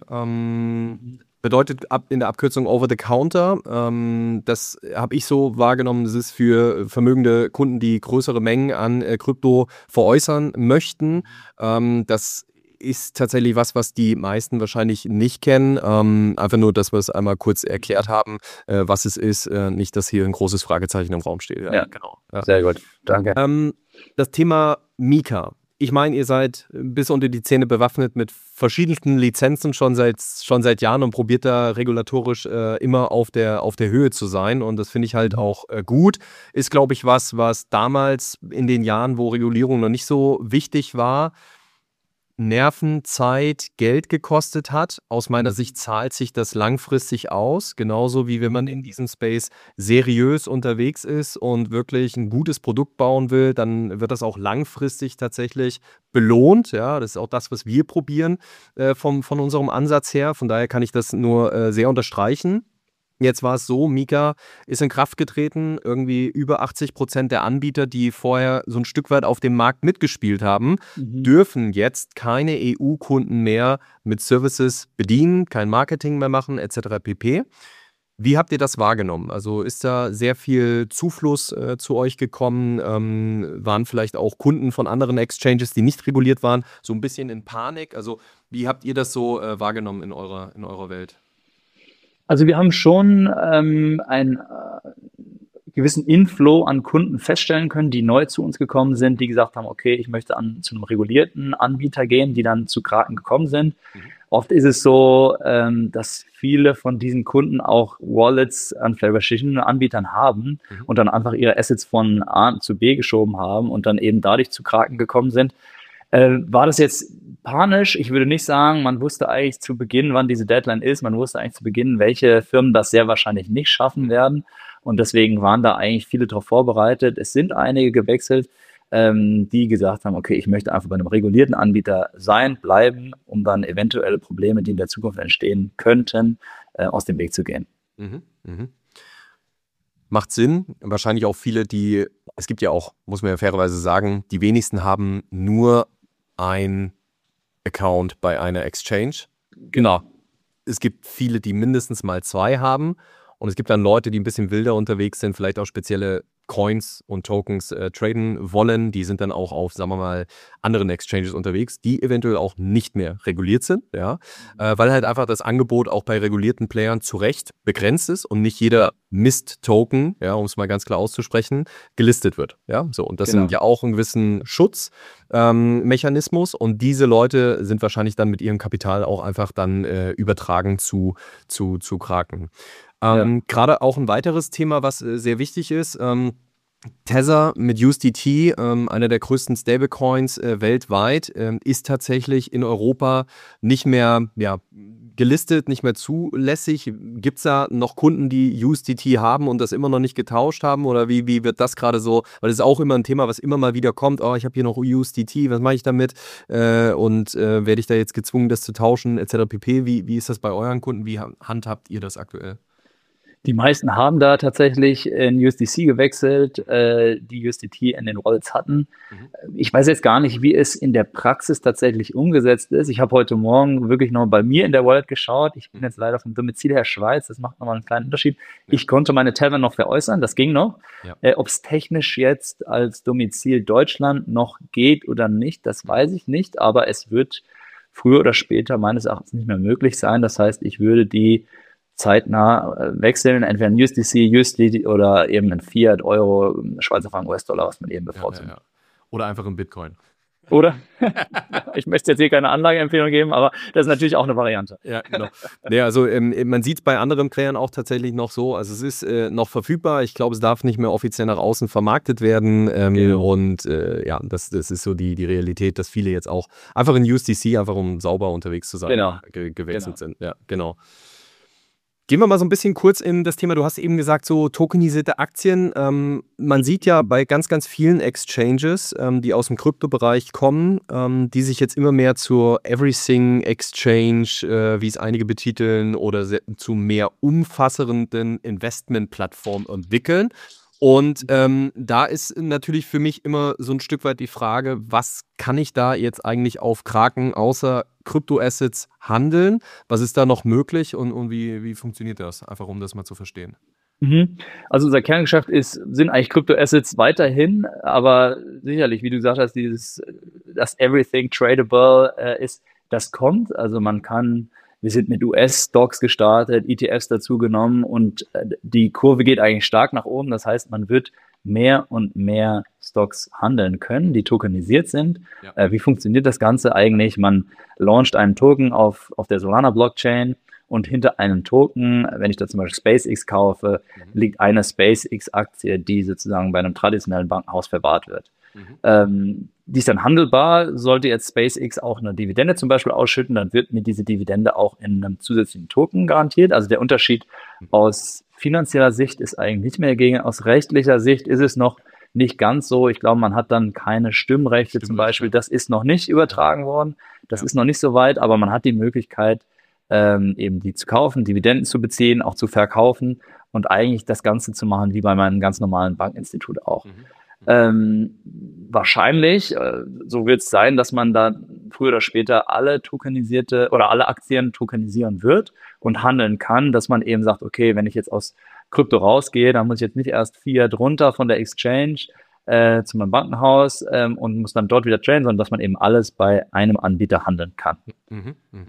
Speaker 1: Ähm, bedeutet ab, in der Abkürzung Over the Counter. Ähm, das habe ich so wahrgenommen, das ist für vermögende Kunden, die größere Mengen an äh, Krypto veräußern möchten. Ähm, das ist tatsächlich was, was die meisten wahrscheinlich nicht kennen. Ähm, einfach nur, dass wir es einmal kurz erklärt haben, äh, was es ist. Äh, nicht, dass hier ein großes Fragezeichen im Raum steht.
Speaker 2: Ja.
Speaker 1: Genau. Ja.
Speaker 2: Sehr gut, danke.
Speaker 1: Ähm, das Thema Mika. Ich meine, ihr seid bis unter die Zähne bewaffnet mit verschiedensten Lizenzen schon seit, schon seit Jahren und probiert da regulatorisch äh, immer auf der, auf der Höhe zu sein. Und das finde ich halt auch äh, gut. Ist, glaube ich, was, was damals in den Jahren, wo Regulierung noch nicht so wichtig war, Nerven, Zeit, Geld gekostet hat. Aus meiner Sicht zahlt sich das langfristig aus, genauso wie wenn man in diesem Space seriös unterwegs ist und wirklich ein gutes Produkt bauen will, dann wird das auch langfristig tatsächlich belohnt. Ja, das ist auch das, was wir probieren äh, vom, von unserem Ansatz her. Von daher kann ich das nur äh, sehr unterstreichen. Jetzt war es so, Mika ist in Kraft getreten, irgendwie über achtzig Prozent der Anbieter, die vorher so ein Stück weit auf dem Markt mitgespielt haben,
Speaker 2: Mhm.
Speaker 1: dürfen jetzt keine E U-Kunden mehr mit Services bedienen, kein Marketing mehr machen, et cetera pp. Wie habt ihr das wahrgenommen? Also ist da sehr viel Zufluss äh, zu euch gekommen? Ähm, waren vielleicht auch Kunden von anderen Exchanges, die nicht reguliert waren, so ein bisschen in Panik? Also wie habt ihr das so äh, wahrgenommen in eurer, in eurer Welt?
Speaker 2: Also wir haben schon ähm, einen äh, gewissen Inflow an Kunden feststellen können, die neu zu uns gekommen sind, die gesagt haben, okay, ich möchte an, zu einem regulierten Anbieter gehen, die dann zu Kraken gekommen sind.
Speaker 1: Mhm.
Speaker 2: Oft ist es so, ähm, dass viele von diesen Kunden auch Wallets an verschiedenen Anbietern haben
Speaker 1: Mhm.
Speaker 2: und dann einfach ihre Assets von A zu B geschoben haben und dann eben dadurch zu Kraken gekommen sind. Äh, war das jetzt panisch? Ich würde nicht sagen, man wusste eigentlich zu Beginn, wann diese Deadline ist. Man wusste eigentlich zu Beginn, welche Firmen das sehr wahrscheinlich nicht schaffen werden. Und deswegen waren da eigentlich viele darauf vorbereitet. Es sind einige gewechselt, ähm, die gesagt haben, okay, ich möchte einfach bei einem regulierten Anbieter sein, bleiben, um dann eventuelle Probleme, die in der Zukunft entstehen könnten, äh, aus dem Weg zu gehen.
Speaker 1: Mhm. Mhm. Macht Sinn. Wahrscheinlich auch viele, die, es gibt ja auch, muss man ja fairerweise sagen, die wenigsten haben nur ein Account bei einer Exchange.
Speaker 2: Genau.
Speaker 1: Es gibt viele, die mindestens mal zwei haben. Und es gibt dann Leute, die ein bisschen wilder unterwegs sind, vielleicht auch spezielle Coins und Tokens äh, traden wollen. Die sind dann auch auf, sagen wir mal, anderen Exchanges unterwegs, die eventuell auch nicht mehr reguliert sind, ja, äh, weil halt einfach das Angebot auch bei regulierten Playern zu Recht begrenzt ist und nicht jeder Mist-Token, ja, um es mal ganz klar auszusprechen, gelistet wird, ja, so. Und das
Speaker 2: Genau.
Speaker 1: sind ja auch einen gewissen Schutzmechanismus ähm, und diese Leute sind wahrscheinlich dann mit ihrem Kapital auch einfach dann äh, übertragen zu, zu, zu Kraken. Ähm,
Speaker 2: Ja.
Speaker 1: Gerade auch ein weiteres Thema, was äh, sehr wichtig ist, ähm, Tether mit U S D T, ähm, einer der größten Stablecoins äh, weltweit, ähm, ist tatsächlich in Europa nicht mehr ja, gelistet, nicht mehr zulässig. Gibt es da noch Kunden, die U S D T haben und das immer noch nicht getauscht haben? Oder wie, wie wird das gerade so? Weil das ist auch immer ein Thema, was immer mal wieder kommt. Oh, ich habe hier noch U S D T, was mache ich damit? Äh, und äh, werde ich da jetzt gezwungen, das zu tauschen, et cetera pp. Wie, wie ist das bei euren Kunden? Wie handhabt ihr das aktuell?
Speaker 2: Die meisten haben da tatsächlich in U S D C gewechselt, äh, die U S D T in den Wallets hatten.
Speaker 1: Mhm.
Speaker 2: Ich weiß jetzt gar nicht, wie es in der Praxis tatsächlich umgesetzt ist. Ich habe heute Morgen wirklich noch bei mir in der Wallet geschaut. Ich bin jetzt leider vom Domizil her Schweiz, das macht nochmal einen kleinen Unterschied.
Speaker 1: Ja.
Speaker 2: Ich konnte meine Tether noch veräußern, das ging noch.
Speaker 1: Ja.
Speaker 2: Äh, Ob es technisch jetzt als Domizil Deutschland noch geht oder nicht, das weiß ich nicht, aber es wird früher oder später meines Erachtens nicht mehr möglich sein. Das heißt, ich würde die zeitnah äh, wechseln, entweder ein U S D C, U S D T oder eben ein Fiat, Euro, Schweizer Franken, U S-Dollar, was man eben bevorzugt.
Speaker 1: Ja, ja, ja. Oder einfach ein Bitcoin.
Speaker 2: Oder? Ich möchte jetzt hier keine Anlageempfehlung geben, aber das ist natürlich auch eine Variante.
Speaker 1: Ja, genau. Nee, also ähm, man sieht es bei anderen Playern auch tatsächlich noch so, also es ist äh, noch verfügbar, ich glaube, es darf nicht mehr offiziell nach außen vermarktet werden ähm,
Speaker 2: Genau.
Speaker 1: und äh, ja, das, das ist so die, die Realität, dass viele jetzt auch einfach in U S D C, einfach um sauber unterwegs zu sein,
Speaker 2: Genau.
Speaker 1: ge gewechselt
Speaker 2: Genau.
Speaker 1: sind. Ja, genau. Gehen wir mal so ein bisschen kurz in das Thema, du hast eben gesagt, so tokenisierte Aktien. Ähm, man sieht ja bei ganz, ganz vielen Exchanges, ähm, die aus dem Kryptobereich kommen, ähm, die sich jetzt immer mehr zur Everything Exchange, äh, wie es einige betiteln, oder se- zu mehr umfassenden Investmentplattformen entwickeln. Und ähm, da ist natürlich für mich immer so ein Stück weit die Frage, was kann ich da jetzt eigentlich auf Kraken außer Kryptoassets handeln? Was ist da noch möglich und, und wie, wie funktioniert das? Einfach um das mal zu verstehen.
Speaker 2: Mhm. Also unser Kerngeschäft ist, sind eigentlich Kryptoassets weiterhin, aber sicherlich, wie du gesagt hast, dieses, das Everything Tradable äh, ist, das kommt. Also man kann, wir sind mit U S-Stocks gestartet, E T Fs dazu genommen und äh, die Kurve geht eigentlich stark nach oben. Das heißt, man wird mehr und mehr Stocks handeln können, die tokenisiert sind.
Speaker 1: Ja.
Speaker 2: Äh, wie funktioniert das Ganze eigentlich? Man launcht einen Token auf, auf der Solana-Blockchain und hinter einem Token, wenn ich da zum Beispiel SpaceX kaufe,
Speaker 1: Mhm.
Speaker 2: liegt eine SpaceX-Aktie, die sozusagen bei einem traditionellen Bankenhaus verwahrt wird. Mhm. Ähm, die ist dann handelbar. Sollte jetzt SpaceX auch eine Dividende zum Beispiel ausschütten, dann wird mir diese Dividende auch in einem zusätzlichen Token garantiert. Also der Unterschied mhm. aus finanzieller Sicht ist eigentlich nicht mehr gegeben. Aus rechtlicher Sicht ist es noch nicht ganz so. Ich glaube, man hat dann keine Stimmrechte, Stimmrechte zum Beispiel. Das ist noch nicht übertragen worden. Das ja. ist noch nicht so weit, aber man hat die Möglichkeit, ähm, eben die zu kaufen, Dividenden zu beziehen, auch zu verkaufen und eigentlich das Ganze zu machen wie bei meinem ganz normalen Bankinstitut auch. Mhm. Ähm, wahrscheinlich, äh, so wird es sein, dass man da früher oder später alle tokenisierte oder alle Aktien tokenisieren wird und handeln kann, dass man eben sagt, okay, wenn ich jetzt aus Krypto rausgehe, dann muss ich jetzt nicht erst Fiat runter von der Exchange äh, zu meinem Bankenhaus ähm, und muss dann dort wieder traden, sondern dass man eben alles bei einem Anbieter handeln kann.
Speaker 1: Mhm, mh.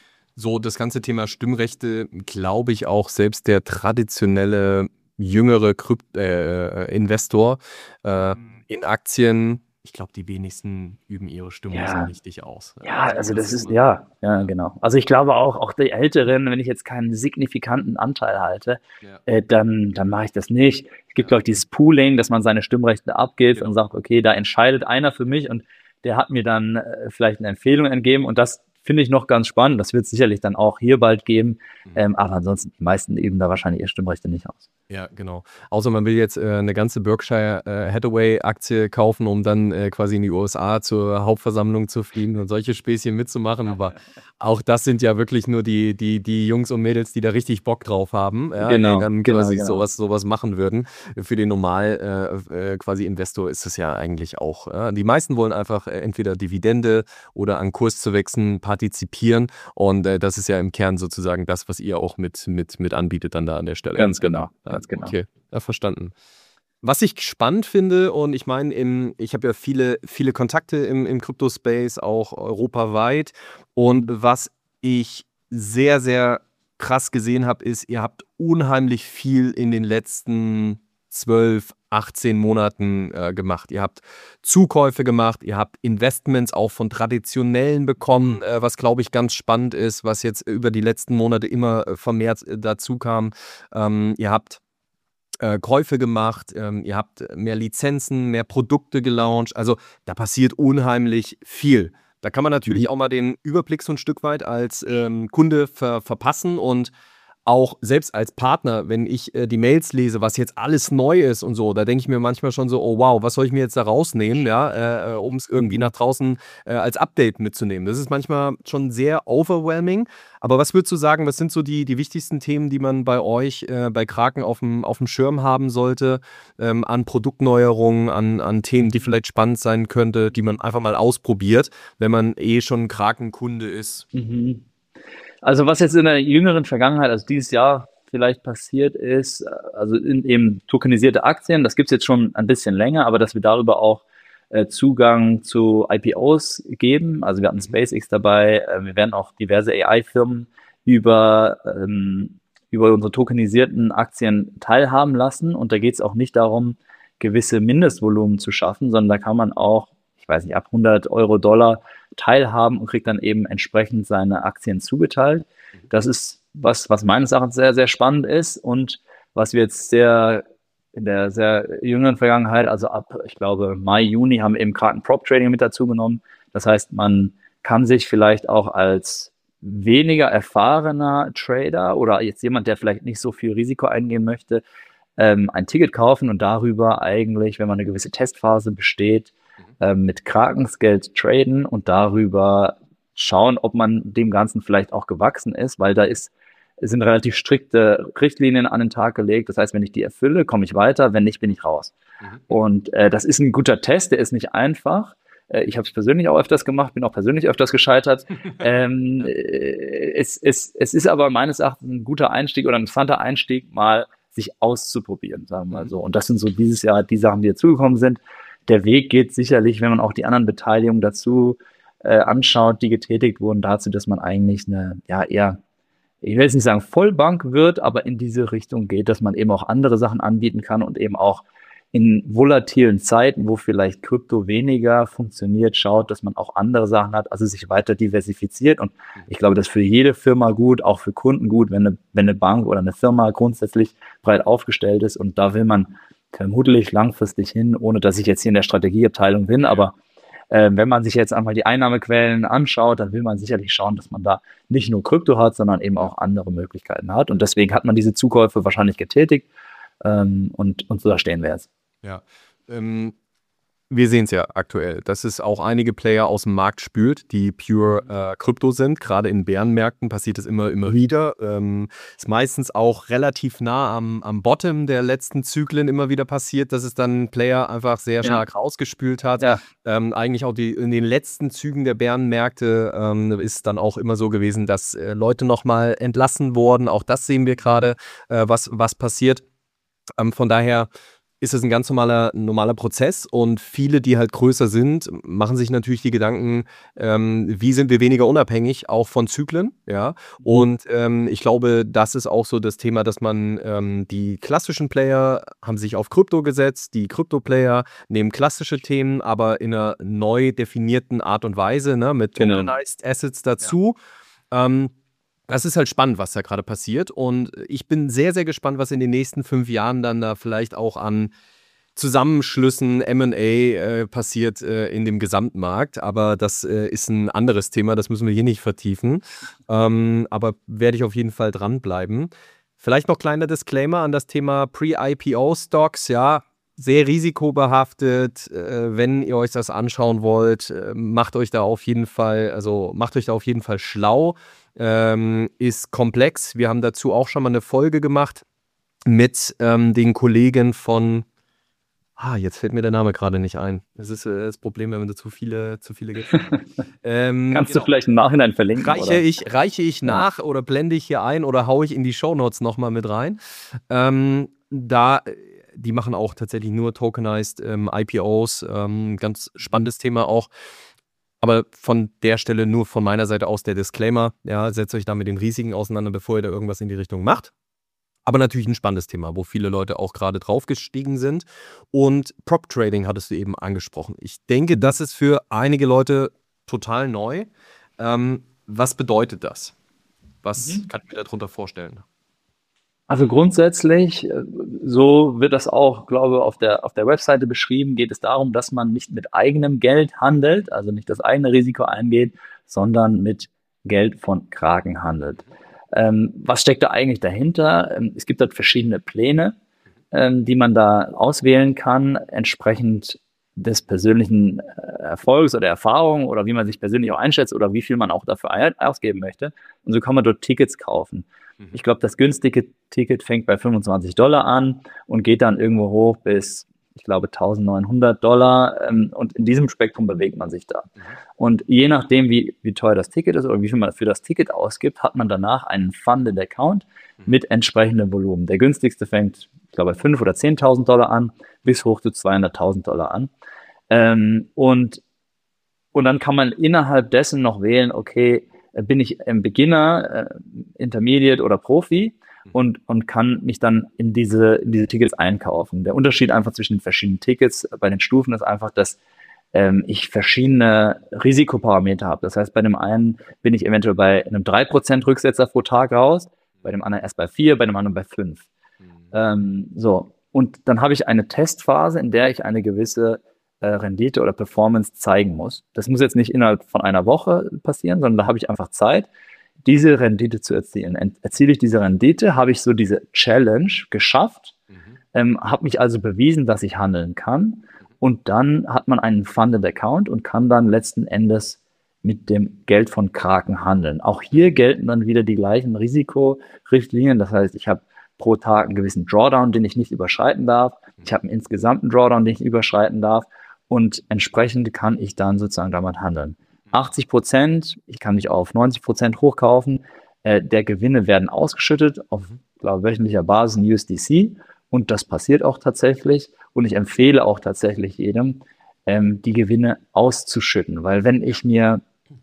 Speaker 1: So, das ganze Thema Stimmrechte, glaube ich auch, selbst der traditionelle jüngere Krypt- äh, Investor äh, in Aktien, ich glaube, die wenigsten üben ihre Stimme
Speaker 2: Ja.
Speaker 1: so richtig aus.
Speaker 2: Ja, also das ist, ja, ja, genau. Also ich glaube auch, auch die Älteren, wenn ich jetzt keinen signifikanten Anteil halte,
Speaker 1: Ja.
Speaker 2: äh, dann, dann mache ich das nicht. Es gibt, glaube ich, dieses Pooling, dass man seine Stimmrechte abgibt
Speaker 1: Genau.
Speaker 2: und sagt, okay, da entscheidet einer für mich und der hat mir dann äh, vielleicht eine Empfehlung entgeben und das finde ich noch ganz spannend. Das wird es sicherlich dann auch hier bald geben.
Speaker 1: Mhm.
Speaker 2: Ähm, aber ansonsten, die meisten üben da wahrscheinlich ihre Stimmrechte nicht aus.
Speaker 1: Ja, genau. Außer man will jetzt äh, eine ganze Berkshire äh, Hathaway-Aktie kaufen, um dann äh, quasi in die U S A zur Hauptversammlung zu fliegen und solche Späßchen mitzumachen. Aber auch das sind ja wirklich nur die, die, die Jungs und Mädels, die da richtig Bock drauf haben, ja,
Speaker 2: Genau,
Speaker 1: die dann
Speaker 2: genau,
Speaker 1: quasi
Speaker 2: genau.
Speaker 1: sowas, sowas machen würden. Für den normal äh, äh, quasi Investor ist es ja eigentlich auch. Ja. Die meisten wollen einfach äh, entweder Dividende oder an Kurszuwächsen partizipieren. Und äh, das ist ja im Kern sozusagen das, was ihr auch mit, mit, mit anbietet dann da an der Stelle.
Speaker 2: Ganz genau, ganz genau.
Speaker 1: Okay, ja, verstanden. Was ich spannend finde, und ich meine, im, ich habe ja viele, viele Kontakte im, im Crypto-Space, auch europaweit. Und was ich sehr, sehr krass gesehen habe, ist, ihr habt unheimlich viel in den letzten zwölf, achtzehn Monaten äh, gemacht. Ihr habt Zukäufe gemacht, ihr habt Investments auch von Traditionellen bekommen, äh, was glaube ich ganz spannend ist, was jetzt über die letzten Monate immer äh, vermehrt äh, dazu kam. Ähm, ihr habt äh, Käufe gemacht, ähm, ihr habt mehr Lizenzen, mehr Produkte gelauncht. Also da passiert unheimlich viel. Da kann man natürlich auch mal den Überblick so ein Stück weit als ähm, Kunde ver- verpassen und auch selbst als Partner, wenn ich äh, die Mails lese, was jetzt alles neu ist und so, da denke ich mir manchmal schon so, oh wow, was soll ich mir jetzt da rausnehmen, ja, äh, um es irgendwie nach draußen äh, als Update mitzunehmen. Das ist manchmal schon sehr overwhelming. Aber was würdest du sagen, was sind so die, die wichtigsten Themen, die man bei euch, äh, bei Kraken auf dem, auf dem Schirm haben sollte, ähm, an Produktneuerungen, an, an Themen, die vielleicht spannend sein könnte, die man einfach mal ausprobiert, wenn man eh schon Kraken-Kunde ist?
Speaker 2: Mhm. Also was jetzt in der jüngeren Vergangenheit, also dieses Jahr vielleicht passiert ist, also in eben tokenisierte Aktien, das gibt es jetzt schon ein bisschen länger, aber dass wir darüber auch äh, Zugang zu I P Os geben. Also wir hatten SpaceX dabei, äh, wir werden auch diverse A I-Firmen über, ähm, über unsere tokenisierten Aktien teilhaben lassen. Und da geht es auch nicht darum, gewisse Mindestvolumen zu schaffen, sondern da kann man auch, ich weiß nicht, ab hundert Euro, Dollar teilhaben und kriegt dann eben entsprechend seine Aktien zugeteilt. Das ist was, was meines Erachtens sehr, sehr spannend ist und was wir jetzt sehr in der sehr jüngeren Vergangenheit, also ab, ich glaube, Mai, Juni, haben wir eben Kraken Prop Trading mit dazu genommen. Das heißt, man kann sich vielleicht auch als weniger erfahrener Trader oder jetzt jemand, der vielleicht nicht so viel Risiko eingehen möchte, ähm, ein Ticket kaufen und darüber eigentlich, wenn man eine gewisse Testphase besteht, ähm, mit Krakens Geld traden und darüber schauen, ob man dem Ganzen vielleicht auch gewachsen ist, weil da ist, sind relativ strikte Richtlinien an den Tag gelegt. Das heißt, wenn ich die erfülle, komme ich weiter, wenn nicht, bin ich raus. Mhm. Und äh, das ist ein guter Test, der ist nicht einfach. Äh, ich habe es persönlich auch öfters gemacht, bin auch persönlich öfters gescheitert. ähm, äh, es, es, es ist aber meines Erachtens ein guter Einstieg oder ein interessanter Einstieg, mal sich auszuprobieren, sagen wir mal so. Und das sind so dieses Jahr die Sachen, die dazugekommen sind. Der Weg geht sicherlich, wenn man auch die anderen Beteiligungen dazu äh, anschaut, die getätigt wurden, dazu, dass man eigentlich eine, ja, eher, ich will jetzt nicht sagen Vollbank wird, aber in diese Richtung geht, dass man eben auch andere Sachen anbieten kann und eben auch in volatilen Zeiten, wo vielleicht Krypto weniger funktioniert, schaut, dass man auch andere Sachen hat, also sich weiter diversifiziert. Und ich glaube, das ist für jede Firma gut, auch für Kunden gut, wenn eine, wenn eine Bank oder eine Firma grundsätzlich breit aufgestellt ist. Und da will man vermutlich langfristig hin, ohne dass ich jetzt hier in der Strategieabteilung bin, aber äh, wenn man sich jetzt einmal die Einnahmequellen anschaut, dann will man sicherlich schauen, dass man da nicht nur Krypto hat, sondern eben auch andere Möglichkeiten hat. Und deswegen hat man diese Zukäufe wahrscheinlich getätigt ähm, und, und so da stehen wir jetzt.
Speaker 1: Ja, ähm, wir sehen es ja aktuell, dass es auch einige Player aus dem Markt spült, die pure äh, Krypto sind. Gerade in Bärenmärkten passiert es immer, immer wieder. Ähm, ist meistens auch relativ nah am, am Bottom der letzten Zyklen immer wieder passiert, dass es dann ein Player einfach sehr stark ja. rausgespült hat. Ja. Ähm, eigentlich auch die, in den letzten Zügen der Bärenmärkte ähm, ist dann auch immer so gewesen, dass äh, Leute nochmal entlassen wurden. Auch das sehen wir gerade, äh, was, was passiert. Ähm, von daher ist es ein ganz normaler, normaler Prozess und viele, die halt größer sind, machen sich natürlich die Gedanken, ähm, wie sind wir weniger unabhängig, auch von Zyklen, ja, und ähm, ich glaube, das ist auch so das Thema, dass man, ähm, die klassischen Player haben sich auf Krypto gesetzt, die Krypto-Player nehmen klassische Themen, aber in einer neu definierten Art und Weise, ne, mit
Speaker 2: Genau.
Speaker 1: Tokenized Assets dazu, ja. ähm, Das ist halt spannend, was da gerade passiert und ich bin sehr, sehr gespannt, was in den nächsten fünf Jahren dann da vielleicht auch an Zusammenschlüssen, M und A äh, passiert äh, in dem Gesamtmarkt, aber das äh, ist ein anderes Thema, das müssen wir hier nicht vertiefen, ähm, aber werde ich auf jeden Fall dranbleiben. Vielleicht noch kleiner Disclaimer an das Thema Pre-I P O-Stocks, ja, sehr risikobehaftet, äh, wenn ihr euch das anschauen wollt, äh, macht euch da auf jeden Fall, also macht euch da auf jeden Fall schlau. Ähm, ist komplex. Wir haben dazu auch schon mal eine Folge gemacht mit ähm, den Kollegen von, ah, jetzt fällt mir der Name gerade nicht ein. Das ist äh, das Problem, wenn man da zu viele, zu viele gibt.
Speaker 2: ähm, Kannst genau. du vielleicht im Nachhinein verlinken?
Speaker 1: Reiche oder? ich, reiche ich nach ja. oder blende ich hier ein oder haue ich in die Shownotes nochmal mit rein. Ähm, da, die machen auch tatsächlich nur Tokenized ähm, I P Os. Ähm, ganz spannendes Thema auch. Aber von der Stelle nur von meiner Seite aus der Disclaimer. Ja, setzt euch da mit den Risiken auseinander, bevor ihr da irgendwas in die Richtung macht. Aber natürlich ein spannendes Thema, wo viele Leute auch gerade draufgestiegen sind. Und Prop Trading hattest du eben angesprochen. Ich denke, das ist für einige Leute total neu. Ähm, was bedeutet das? Was mhm. kann ich mir darunter vorstellen?
Speaker 2: Also grundsätzlich, so wird das auch, glaube ich, auf der, auf der Webseite beschrieben, geht es darum, dass man nicht mit eigenem Geld handelt, also nicht das eigene Risiko eingeht, sondern mit Geld von Kraken handelt. Ähm, was steckt da eigentlich dahinter? Ähm, es gibt dort verschiedene Pläne, ähm, die man da auswählen kann, entsprechend des persönlichen äh, Erfolgs oder Erfahrung oder wie man sich persönlich auch einschätzt oder wie viel man auch dafür ausgeben möchte. Und so kann man dort Tickets kaufen. Ich glaube, das günstige Ticket fängt bei fünfundzwanzig Dollar an und geht dann irgendwo hoch bis, ich glaube, eintausendneunhundert Dollar. Ähm, und in diesem Spektrum bewegt man sich da. Mhm. Und je nachdem, wie, wie teuer das Ticket ist oder wie viel man für das Ticket ausgibt, hat man danach einen Funded Account mhm. mit entsprechendem Volumen. Der günstigste fängt, ich glaube, bei fünftausend oder zehntausend Dollar an, bis hoch zu zweihunderttausend Dollar an. Ähm, und, und dann kann man innerhalb dessen noch wählen, okay, bin ich ein Beginner, äh, Intermediate oder Profi und, und kann mich dann in diese, in diese Tickets einkaufen. Der Unterschied einfach zwischen den verschiedenen Tickets bei den Stufen ist einfach, dass ähm, ich verschiedene Risikoparameter habe. Das heißt, bei dem einen bin ich eventuell bei einem drei Prozent Rücksetzer pro Tag raus, bei dem anderen erst bei vier, bei dem anderen bei fünf. Mhm. Ähm, so. Und dann habe ich eine Testphase, in der ich eine gewisse Rendite oder Performance zeigen muss. Das muss jetzt nicht innerhalb von einer Woche passieren, sondern da habe ich einfach Zeit, diese Rendite zu erzielen. Erziele ich diese Rendite, habe ich so diese Challenge geschafft, mhm. ähm, habe mich also bewiesen, dass ich handeln kann und dann hat man einen Funded Account und kann dann letzten Endes mit dem Geld von Kraken handeln. Auch hier gelten dann wieder die gleichen Risikorichtlinien, das heißt, ich habe pro Tag einen gewissen Drawdown, den ich nicht überschreiten darf. Ich habe einen insgesamten Drawdown, den ich überschreiten darf. Und entsprechend kann ich dann sozusagen damit handeln. achtzig Prozent, ich kann mich auf neunzig Prozent hochkaufen. Äh, der Gewinne werden ausgeschüttet auf, glaube wöchentlicher Basis in U S D C. Und das passiert auch tatsächlich. Und ich empfehle auch tatsächlich jedem, ähm, die Gewinne auszuschütten. Weil wenn ich mir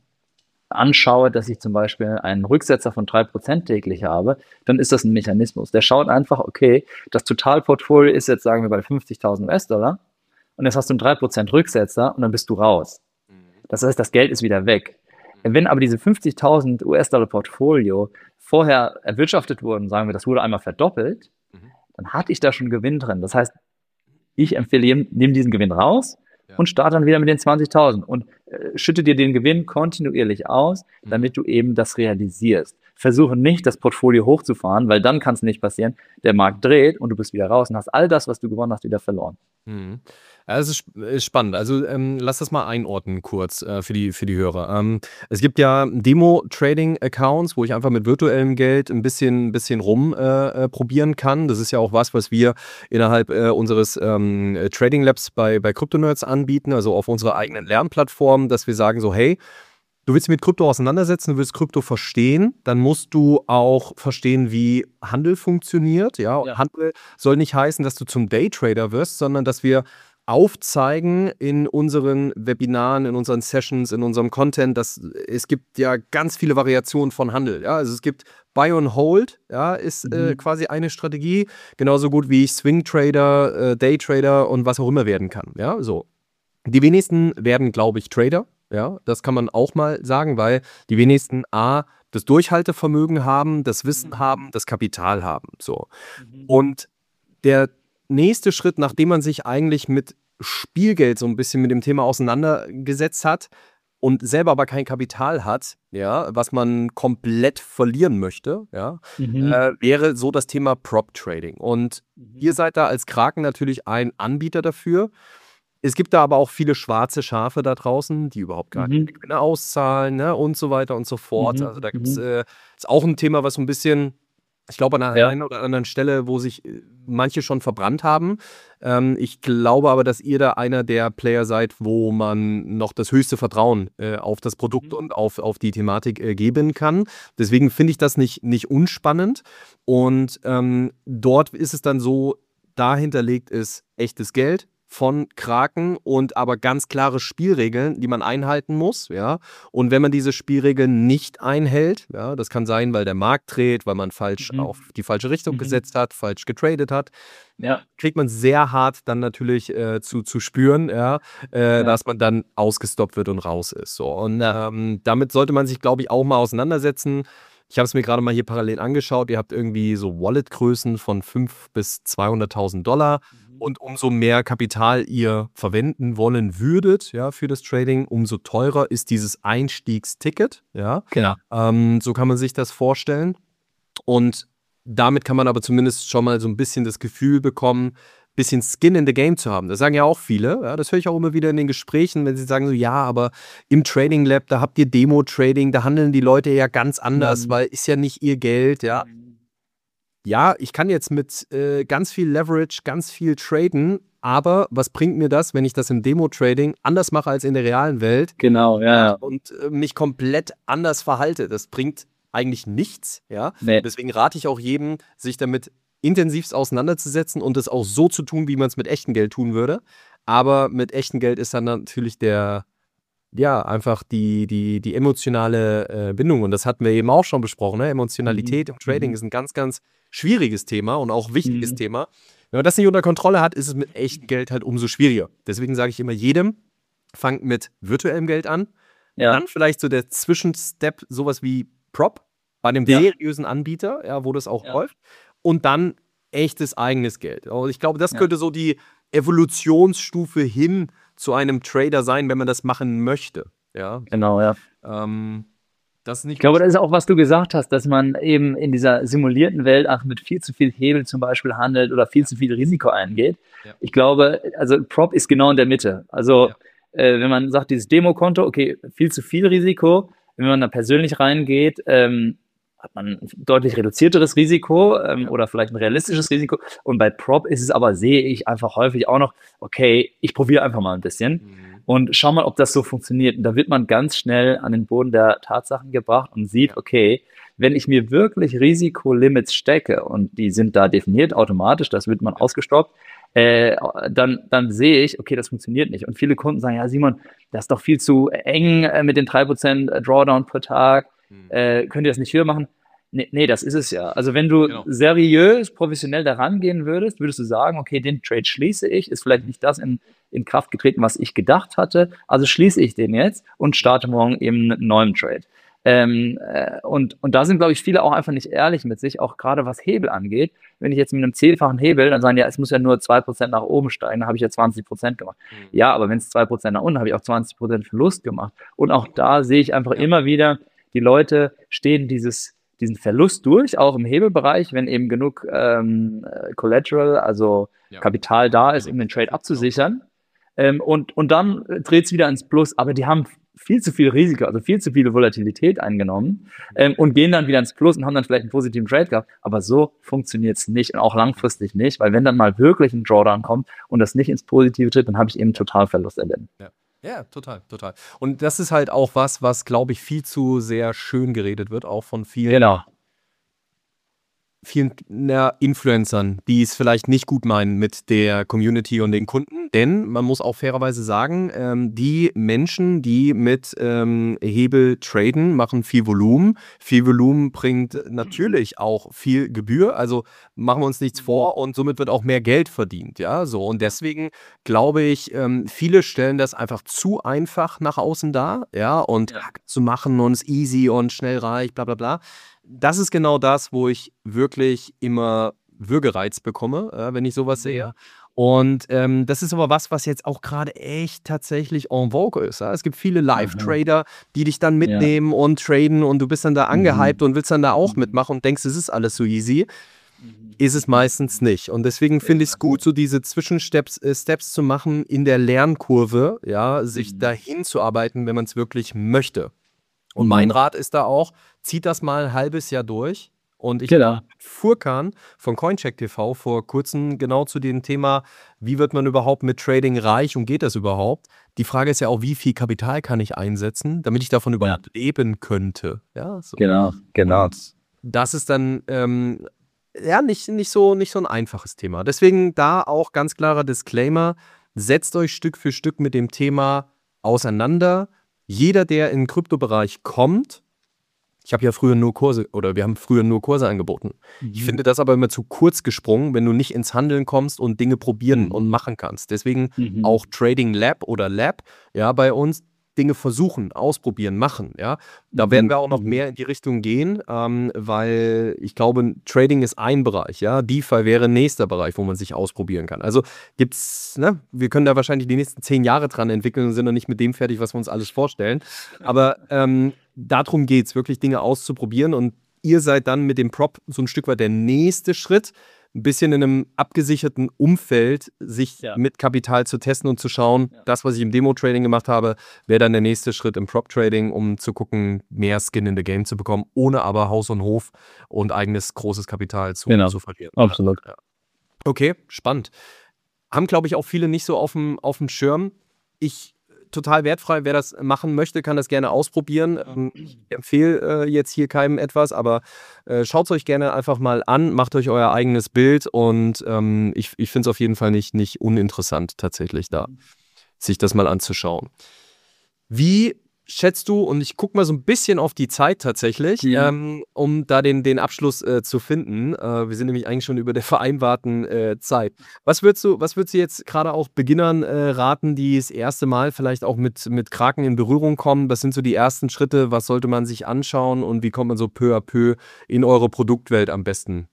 Speaker 2: anschaue, dass ich zum Beispiel einen Rücksetzer von drei Prozent täglich habe, dann ist das ein Mechanismus. Der schaut einfach, okay, das Totalportfolio ist jetzt, sagen wir, bei fünfzigtausend U S-Dollar und jetzt hast du einen drei Prozent Rücksetzer und dann bist du raus. Das heißt, das Geld ist wieder weg. Wenn aber diese fünfzigtausend U S-Dollar Portfolio vorher erwirtschaftet wurden, sagen wir, das wurde einmal verdoppelt, dann hatte ich da schon Gewinn drin. Das heißt, Ich empfehle jedem, nimm diesen Gewinn raus ja. und starte dann wieder mit den zwanzigtausend und äh, schütte dir den Gewinn kontinuierlich aus, mhm. damit du eben das realisierst. Versuche nicht, das Portfolio hochzufahren, weil dann kann es nicht passieren, der Markt dreht und du bist wieder raus und hast all das, was du gewonnen hast, wieder verloren.
Speaker 1: Mhm. Ja, das ist, ist spannend. Also ähm, lass das mal einordnen kurz äh, für die, für die Hörer. Ähm, es gibt ja Demo-Trading-Accounts, wo ich einfach mit virtuellem Geld ein bisschen, bisschen rumprobieren äh, kann. Das ist ja auch was, was wir innerhalb äh, unseres ähm, Trading Labs bei, bei CryptoNerds anbieten, also auf unserer eigenen Lernplattform, dass wir sagen so, hey, du willst dich mit Krypto auseinandersetzen, du willst Krypto verstehen, dann musst du auch verstehen, wie Handel funktioniert. Ja? Ja. Handel soll nicht heißen, dass du zum Daytrader wirst, sondern dass wir aufzeigen in unseren Webinaren, in unseren Sessions, in unserem Content, dass es gibt ja ganz viele Variationen von Handel. Ja? Also es gibt Buy and Hold, ja, ist mhm. äh, quasi eine Strategie, genauso gut wie Swing Trader, äh, Daytrader und was auch immer werden kann. Ja? So. Die wenigsten werden, glaube ich, Trader. Ja, das kann man auch mal sagen, weil die wenigsten A, das Durchhaltevermögen haben, das Wissen mhm. haben, das Kapital haben. So. Mhm. Und der nächste Schritt, nachdem man sich eigentlich mit Spielgeld so ein bisschen mit dem Thema auseinandergesetzt hat und selber aber kein Kapital hat, ja, was man komplett verlieren möchte, ja, mhm. äh, wäre so das Thema Prop Trading. Und mhm. ihr seid da als Kraken natürlich ein Anbieter dafür. Es gibt da aber auch viele schwarze Schafe da draußen, die überhaupt gar mhm. nicht Gewinne auszahlen, ne, und so weiter und so fort. Mhm. Also da gibt es äh, ist auch ein Thema, was so ein bisschen, ich glaube, an einer ja. einen oder anderen Stelle, wo sich manche schon verbrannt haben. Ähm, ich glaube aber, dass ihr da einer der Player seid, wo man noch das höchste Vertrauen äh, auf das Produkt mhm. und auf, auf die Thematik äh, geben kann. Deswegen finde ich das nicht, nicht unspannend. Und ähm, dort ist es dann so, dahinter liegt ist echtes Geld von Kraken und aber ganz klare Spielregeln, die man einhalten muss, ja. Und wenn man diese Spielregeln nicht einhält, ja, das kann sein, weil der Markt dreht, weil man falsch mhm. auf die falsche Richtung mhm. gesetzt hat, falsch getradet hat, ja. kriegt man sehr hart dann natürlich äh, zu, zu spüren, ja, äh, ja. dass man dann ausgestoppt wird und raus ist. So. Und ähm, damit sollte man sich, glaube ich, auch mal auseinandersetzen. Ich habe es mir gerade mal hier parallel angeschaut. Ihr habt irgendwie so Wallet-Größen von fünfhunderttausend bis zweihunderttausend Dollar. Mhm. Und umso mehr Kapital ihr verwenden wollen würdet, ja, für das Trading, umso teurer ist dieses Einstiegsticket. Ja.
Speaker 2: Genau.
Speaker 1: Ähm, so kann man sich das vorstellen. Und damit kann man aber zumindest schon mal so ein bisschen das Gefühl bekommen, ein bisschen Skin in the Game zu haben. Das sagen ja auch viele. Ja, das höre ich auch immer wieder in den Gesprächen, wenn sie sagen so, ja, aber im Trading Lab, da habt ihr Demo-Trading, da handeln die Leute ja ganz anders, mhm. weil ist ja nicht ihr Geld, ja. Mhm. Ja, ich kann jetzt mit äh, ganz viel Leverage, ganz viel traden, aber was bringt mir das, wenn ich das im Demo-Trading anders mache als in der realen Welt?
Speaker 2: Genau, ja.
Speaker 1: Und äh, mich komplett anders verhalte. Das bringt eigentlich nichts, ja.
Speaker 2: Nee.
Speaker 1: Deswegen rate ich auch jedem, sich damit intensivst auseinanderzusetzen und es auch so zu tun, wie man es mit echtem Geld tun würde. Aber mit echtem Geld ist dann natürlich der, ja, einfach die, die, die emotionale äh, Bindung. Und das hatten wir eben auch schon besprochen. Ne? Emotionalität mhm. im Trading mhm. ist ein ganz, ganz schwieriges Thema und auch wichtiges mhm. Thema. Wenn man das nicht unter Kontrolle hat, ist es mit echtem Geld halt umso schwieriger. Deswegen sage ich immer jedem, fangt mit virtuellem Geld an. Ja. Dann vielleicht so der Zwischenstep, sowas wie Prop, bei einem ja. seriösen Anbieter, ja, wo das auch ja. läuft. Und dann echtes eigenes Geld. Und ich glaube, das ja. könnte so die Evolutionsstufe hin zu einem Trader sein, wenn man das machen möchte. Ja.
Speaker 2: Genau, ja.
Speaker 1: Ähm, das ist nicht
Speaker 2: ich glaube, das ist auch, was du gesagt hast, dass man eben in dieser simulierten Welt auch mit viel zu viel Hebel zum Beispiel handelt oder viel ja. zu viel Risiko eingeht. Ja. Ich glaube, also Prop ist genau in der Mitte. Also ja. äh, wenn man sagt, dieses Demokonto, okay, viel zu viel Risiko. Wenn man da persönlich reingeht, ähm, hat man ein deutlich reduzierteres Risiko ähm, ja. oder vielleicht ein realistisches Risiko. Und bei Prop ist es aber, sehe ich einfach häufig auch noch, okay, ich probiere einfach mal ein bisschen mhm. und schau mal, ob das so funktioniert. Und da wird man ganz schnell an den Boden der Tatsachen gebracht und sieht, ja. okay, wenn ich mir wirklich Risikolimits stecke und die sind da definiert automatisch, das wird man ja. ausgestoppt, äh, dann, dann sehe ich, okay, das funktioniert nicht. Und viele Kunden sagen, ja Simon, das ist doch viel zu eng äh, mit den drei Prozent Drawdown pro Tag. Äh, könnt ihr das nicht höher machen? Nee, nee, das ist es ja. Also wenn du genau. seriös, professionell daran gehen würdest, würdest du sagen, okay, den Trade schließe ich, ist vielleicht nicht das in, in Kraft getreten, was ich gedacht hatte, also schließe ich den jetzt und starte morgen eben einen neuen Trade. Ähm, äh, und, und da sind, glaube ich, viele auch einfach nicht ehrlich mit sich, auch gerade was Hebel angeht. Wenn ich jetzt mit einem zehnfachen Hebel, dann sagen, ja, es muss ja nur zwei Prozent nach oben steigen, dann habe ich ja zwanzig Prozent gemacht.
Speaker 1: Mhm.
Speaker 2: Ja, aber wenn es zwei Prozent nach unten, habe ich auch zwanzig Prozent Verlust gemacht. Und auch da sehe ich einfach
Speaker 1: Ja.
Speaker 2: immer wieder, die Leute stehen dieses, diesen Verlust durch, auch im Hebelbereich, wenn eben genug ähm, Collateral, also
Speaker 1: Ja.
Speaker 2: Kapital da ist, um den Trade abzusichern. Ähm, und, und dann dreht es wieder ins Plus. Aber die haben viel zu viel Risiko, also viel zu viele Volatilität eingenommen ähm, und gehen dann wieder ins Plus und haben dann vielleicht einen positiven Trade gehabt. Aber so funktioniert es nicht und auch langfristig nicht, weil wenn dann mal wirklich ein Drawdown kommt und das nicht ins Positive tritt, dann habe ich eben total Verlust erlitten.
Speaker 1: Ja. Ja, total, total. Und das ist halt auch was, was, glaube ich, viel zu sehr schön geredet wird, auch von vielen,
Speaker 2: Genau.
Speaker 1: vielen na, Influencern, die es vielleicht nicht gut meinen mit der Community und den Kunden. Denn man muss auch fairerweise sagen, ähm, die Menschen, die mit ähm, Hebel traden, machen viel Volumen. Viel Volumen bringt natürlich auch viel Gebühr. Also machen wir uns nichts vor und somit wird auch mehr Geld verdient. Ja, so. Und deswegen glaube ich, ähm, viele stellen das einfach zu einfach nach außen dar. Ja, und
Speaker 2: Ja.
Speaker 1: zu machen und es easy und schnell reich, bla bla bla. Das ist genau das, wo ich wirklich immer Würgereiz bekomme, äh, wenn ich sowas sehe. Und ähm, das ist aber was, was jetzt auch gerade echt tatsächlich en vogue ist. Ja? Es gibt viele Live-Trader, die dich dann mitnehmen ja. und traden und du bist dann da angehypt mhm. und willst dann da auch mhm. mitmachen und denkst, es ist alles so easy. Mhm. Ist es meistens nicht. Und deswegen finde ich es gut, so diese Zwischensteps äh, Steps zu machen in der Lernkurve, ja, sich mhm. dahin zu arbeiten, wenn man es wirklich möchte. Und mein Rat ist da auch, zieht das mal ein halbes Jahr durch. Und ich
Speaker 2: genau.
Speaker 1: Furkan von Coincheck T V vor kurzem genau zu dem Thema, wie wird man überhaupt mit Trading reich und geht das überhaupt? Die Frage ist ja auch, wie viel Kapital kann ich einsetzen, damit ich davon überhaupt ja. leben könnte. Ja, so.
Speaker 2: Genau, genau.
Speaker 1: Und das ist dann ähm, ja nicht, nicht, so, nicht so ein einfaches Thema. Deswegen da auch ganz klarer Disclaimer, setzt euch Stück für Stück mit dem Thema auseinander. Jeder, der in den Kryptobereich kommt, ich habe ja früher nur Kurse oder wir haben früher nur Kurse angeboten. Mhm. Ich finde das aber immer zu kurz gesprungen, wenn du nicht ins Handeln kommst und Dinge probieren mhm. und machen kannst. Deswegen mhm. auch Trading Lab oder Lab, ja, bei uns Dinge versuchen, ausprobieren, machen, ja. Da werden wir auch noch mehr in die Richtung gehen, ähm, weil ich glaube, Trading ist ein Bereich, ja. DeFi wäre ein nächster Bereich, wo man sich ausprobieren kann. Also gibt's, ne, wir können da wahrscheinlich die nächsten zehn Jahre dran entwickeln und sind noch nicht mit dem fertig, was wir uns alles vorstellen. Aber ähm, darum geht es, wirklich Dinge auszuprobieren und ihr seid dann mit dem Prop so ein Stück weit der nächste Schritt, ein bisschen in einem abgesicherten Umfeld sich ja. mit Kapital zu testen und zu schauen, ja. das, was ich im Demo-Trading gemacht habe, wäre dann der nächste Schritt im Prop-Trading, um zu gucken, mehr Skin in the Game zu bekommen, ohne aber Haus und Hof und eigenes großes Kapital zu,
Speaker 2: genau.
Speaker 1: zu verlieren.
Speaker 2: Absolut.
Speaker 1: Ja. Okay, spannend. Haben, glaube ich, auch viele nicht so auf dem, auf dem Schirm. Ich total wertfrei. Wer das machen möchte, kann das gerne ausprobieren. Ich empfehle äh, jetzt hier keinem etwas, aber äh, schaut es euch gerne einfach mal an, macht euch euer eigenes Bild und ähm, ich, ich finde es auf jeden Fall nicht, nicht uninteressant, tatsächlich da, sich das mal anzuschauen. Wie schätzt du, und ich gucke mal so ein bisschen auf die Zeit tatsächlich, ja. ähm, um da den, den Abschluss äh, zu finden. Äh, wir sind nämlich eigentlich schon über der vereinbarten äh, Zeit. Was würdest du, was würdest du jetzt gerade auch Beginnern äh, raten, die das erste Mal vielleicht auch mit, mit Kraken in Berührung kommen? Was sind so die ersten Schritte? Was sollte man sich anschauen und wie kommt man so peu à peu in eure Produktwelt am besten?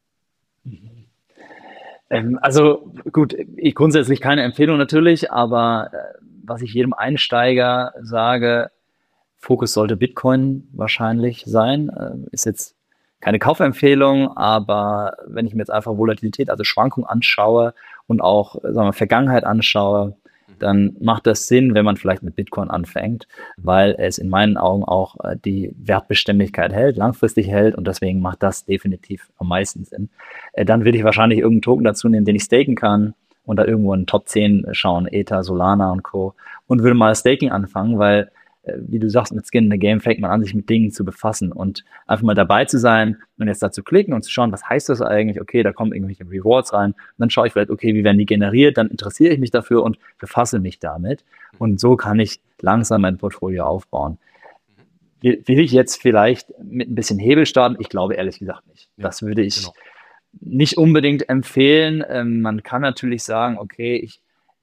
Speaker 2: Ähm, also gut, ich grundsätzlich keine Empfehlung natürlich, aber äh, was ich jedem Einsteiger sage, Fokus sollte Bitcoin wahrscheinlich sein. Ist jetzt keine Kaufempfehlung, aber wenn ich mir jetzt einfach Volatilität, also Schwankung anschaue und auch sagen wir, Vergangenheit anschaue, dann macht das Sinn, wenn man vielleicht mit Bitcoin anfängt, weil es in meinen Augen auch die Wertbeständigkeit hält, langfristig hält und deswegen macht das definitiv am meisten Sinn. Dann würde ich wahrscheinlich irgendeinen Token dazu nehmen, den ich staken kann und da irgendwo in Top zehn schauen, Ether, Solana und Co. und würde mal Staking anfangen, weil wie du sagst, mit Skin in the Game fängt man an, sich mit Dingen zu befassen und einfach mal dabei zu sein und jetzt da zu klicken und zu schauen, was heißt das eigentlich? Okay, da kommen irgendwelche Rewards rein und dann schaue ich vielleicht, okay, wie werden die generiert? Dann interessiere ich mich dafür und befasse mich damit und so kann ich langsam mein Portfolio aufbauen. Will ich jetzt vielleicht mit ein bisschen Hebel starten? Ich glaube ehrlich gesagt nicht. Das würde ich genau. nicht unbedingt empfehlen. Man kann natürlich sagen, okay, ich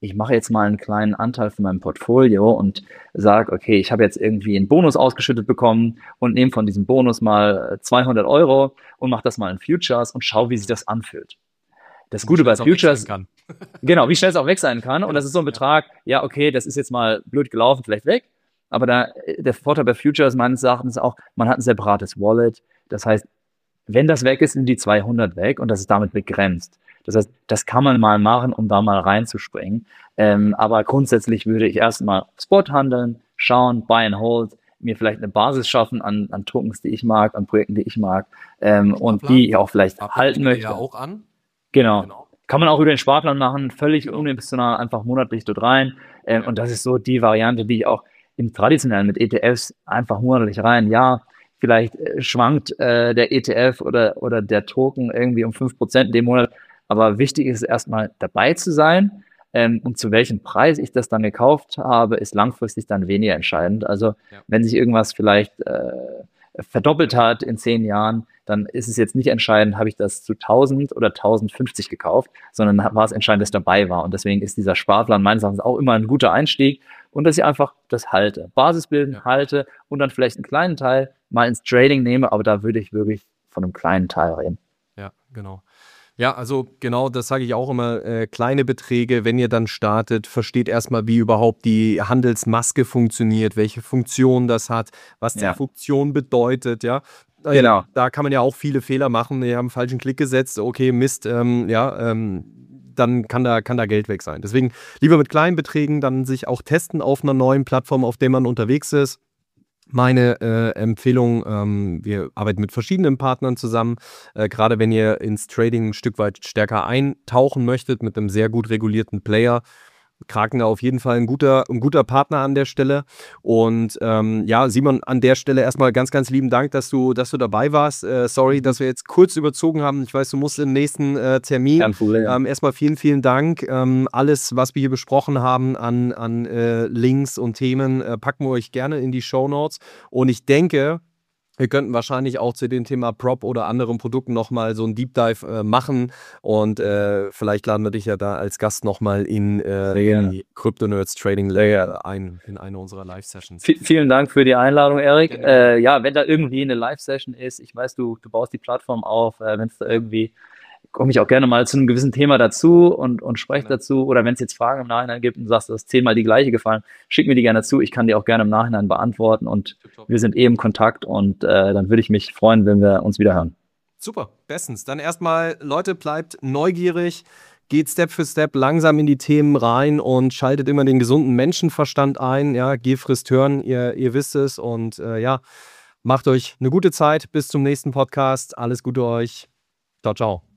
Speaker 2: ich mache jetzt mal einen kleinen Anteil von meinem Portfolio und sage, okay, ich habe jetzt irgendwie einen Bonus ausgeschüttet bekommen und nehme von diesem Bonus mal zweihundert Euro und mache das mal in Futures und schaue, wie sich das anfühlt. Das Gute bei Futures, genau, wie schnell es auch weg sein kann. Und das ist so ein Betrag, ja, okay, das ist jetzt mal blöd gelaufen, vielleicht weg. Aber da, der Vorteil bei Futures meines Erachtens ist auch, man hat ein separates Wallet. Das heißt, wenn das weg ist, sind die zweihundert weg und das ist damit begrenzt. Das heißt, das kann man mal machen, um da mal reinzuspringen. Ähm, aber grundsätzlich würde ich erstmal Spot handeln, schauen, buy and hold, mir vielleicht eine Basis schaffen an, an Tokens, die ich mag, an Projekten, die ich mag ähm, und die ich auch vielleicht
Speaker 3: Sparplan
Speaker 2: halten möchte.
Speaker 3: Ja auch an.
Speaker 2: Genau. genau. Kann man auch über den Sparplan machen, völlig unemotional, einfach monatlich dort rein. Ähm, ja. Und das ist so die Variante, die ich auch im Traditionellen mit E T Fs einfach monatlich rein. Ja, vielleicht äh, schwankt äh, der E T F oder, oder der Token irgendwie um fünf Prozent in dem Monat. Aber wichtig ist erstmal dabei zu sein. Ähm, und zu welchem Preis ich das dann gekauft habe, ist langfristig dann weniger entscheidend. Also ja. wenn sich irgendwas vielleicht äh, verdoppelt hat in zehn Jahren, dann ist es jetzt nicht entscheidend, habe ich das zu tausend oder tausendfünfzig gekauft, sondern war es entscheidend, dass ich dabei war. Und deswegen ist dieser Sparplan meines Erachtens auch immer ein guter Einstieg und dass ich einfach das halte. Basis bilden, ja. halte und dann vielleicht einen kleinen Teil mal ins Trading nehme, aber da würde ich wirklich von einem kleinen Teil reden.
Speaker 1: Ja, genau. Ja, also genau, das sage ich auch immer, äh, kleine Beträge, wenn ihr dann startet, versteht erstmal, wie überhaupt die Handelsmaske funktioniert, welche Funktion das hat, was die ja. Funktion bedeutet, ja. Genau. Da kann man ja auch viele Fehler machen, wir haben einen falschen Klick gesetzt, okay, Mist, ähm, ja, ähm, dann kann da, kann da Geld weg sein. Deswegen lieber mit kleinen Beträgen dann sich auch testen auf einer neuen Plattform, auf der man unterwegs ist. Meine äh, Empfehlung, ähm, wir arbeiten mit verschiedenen Partnern zusammen, äh, gerade wenn ihr ins Trading ein Stück weit stärker eintauchen möchtet mit einem sehr gut regulierten Player. Kraken da auf jeden Fall ein guter, ein guter Partner an der Stelle. Und ähm, ja, Simon, an der Stelle erstmal ganz, ganz lieben Dank, dass du, dass du dabei warst. Äh, sorry, dass wir jetzt kurz überzogen haben. Ich weiß, du musst im nächsten äh, Termin.
Speaker 2: Kein Problem.
Speaker 1: Ähm, erstmal vielen, vielen Dank. Ähm, alles, was wir hier besprochen haben an, an äh, Links und Themen, äh, packen wir euch gerne in die Shownotes. Und ich denke, wir könnten wahrscheinlich auch zu dem Thema Prop oder anderen Produkten nochmal so einen Deep Dive äh, machen und äh, vielleicht laden wir dich ja da als Gast nochmal in äh, die Crypto Nerds Trading Layer ein, in eine unserer Live-Sessions.
Speaker 2: V- vielen Dank für die Einladung, Erik. Äh, ja, wenn da irgendwie eine Live-Session ist, ich weiß, du, du baust die Plattform auf, äh, wenn es da irgendwie, komme ich auch gerne mal zu einem gewissen Thema dazu und, und spreche genau. dazu. Oder wenn es jetzt Fragen im Nachhinein gibt und sagst, du hast zehnmal die gleiche gefallen, schick mir die gerne zu. Ich kann die auch gerne im Nachhinein beantworten und wir sind eh im Kontakt und äh, dann würde ich mich freuen, wenn wir uns wieder hören.
Speaker 1: Super, bestens. Dann erstmal, Leute, bleibt neugierig, geht Step für Step langsam in die Themen rein und schaltet immer den gesunden Menschenverstand ein. Ja, Gier frisst Hören, ihr, ihr wisst es und äh, ja, macht euch eine gute Zeit. Bis zum nächsten Podcast. Alles Gute euch. Ciao, ciao.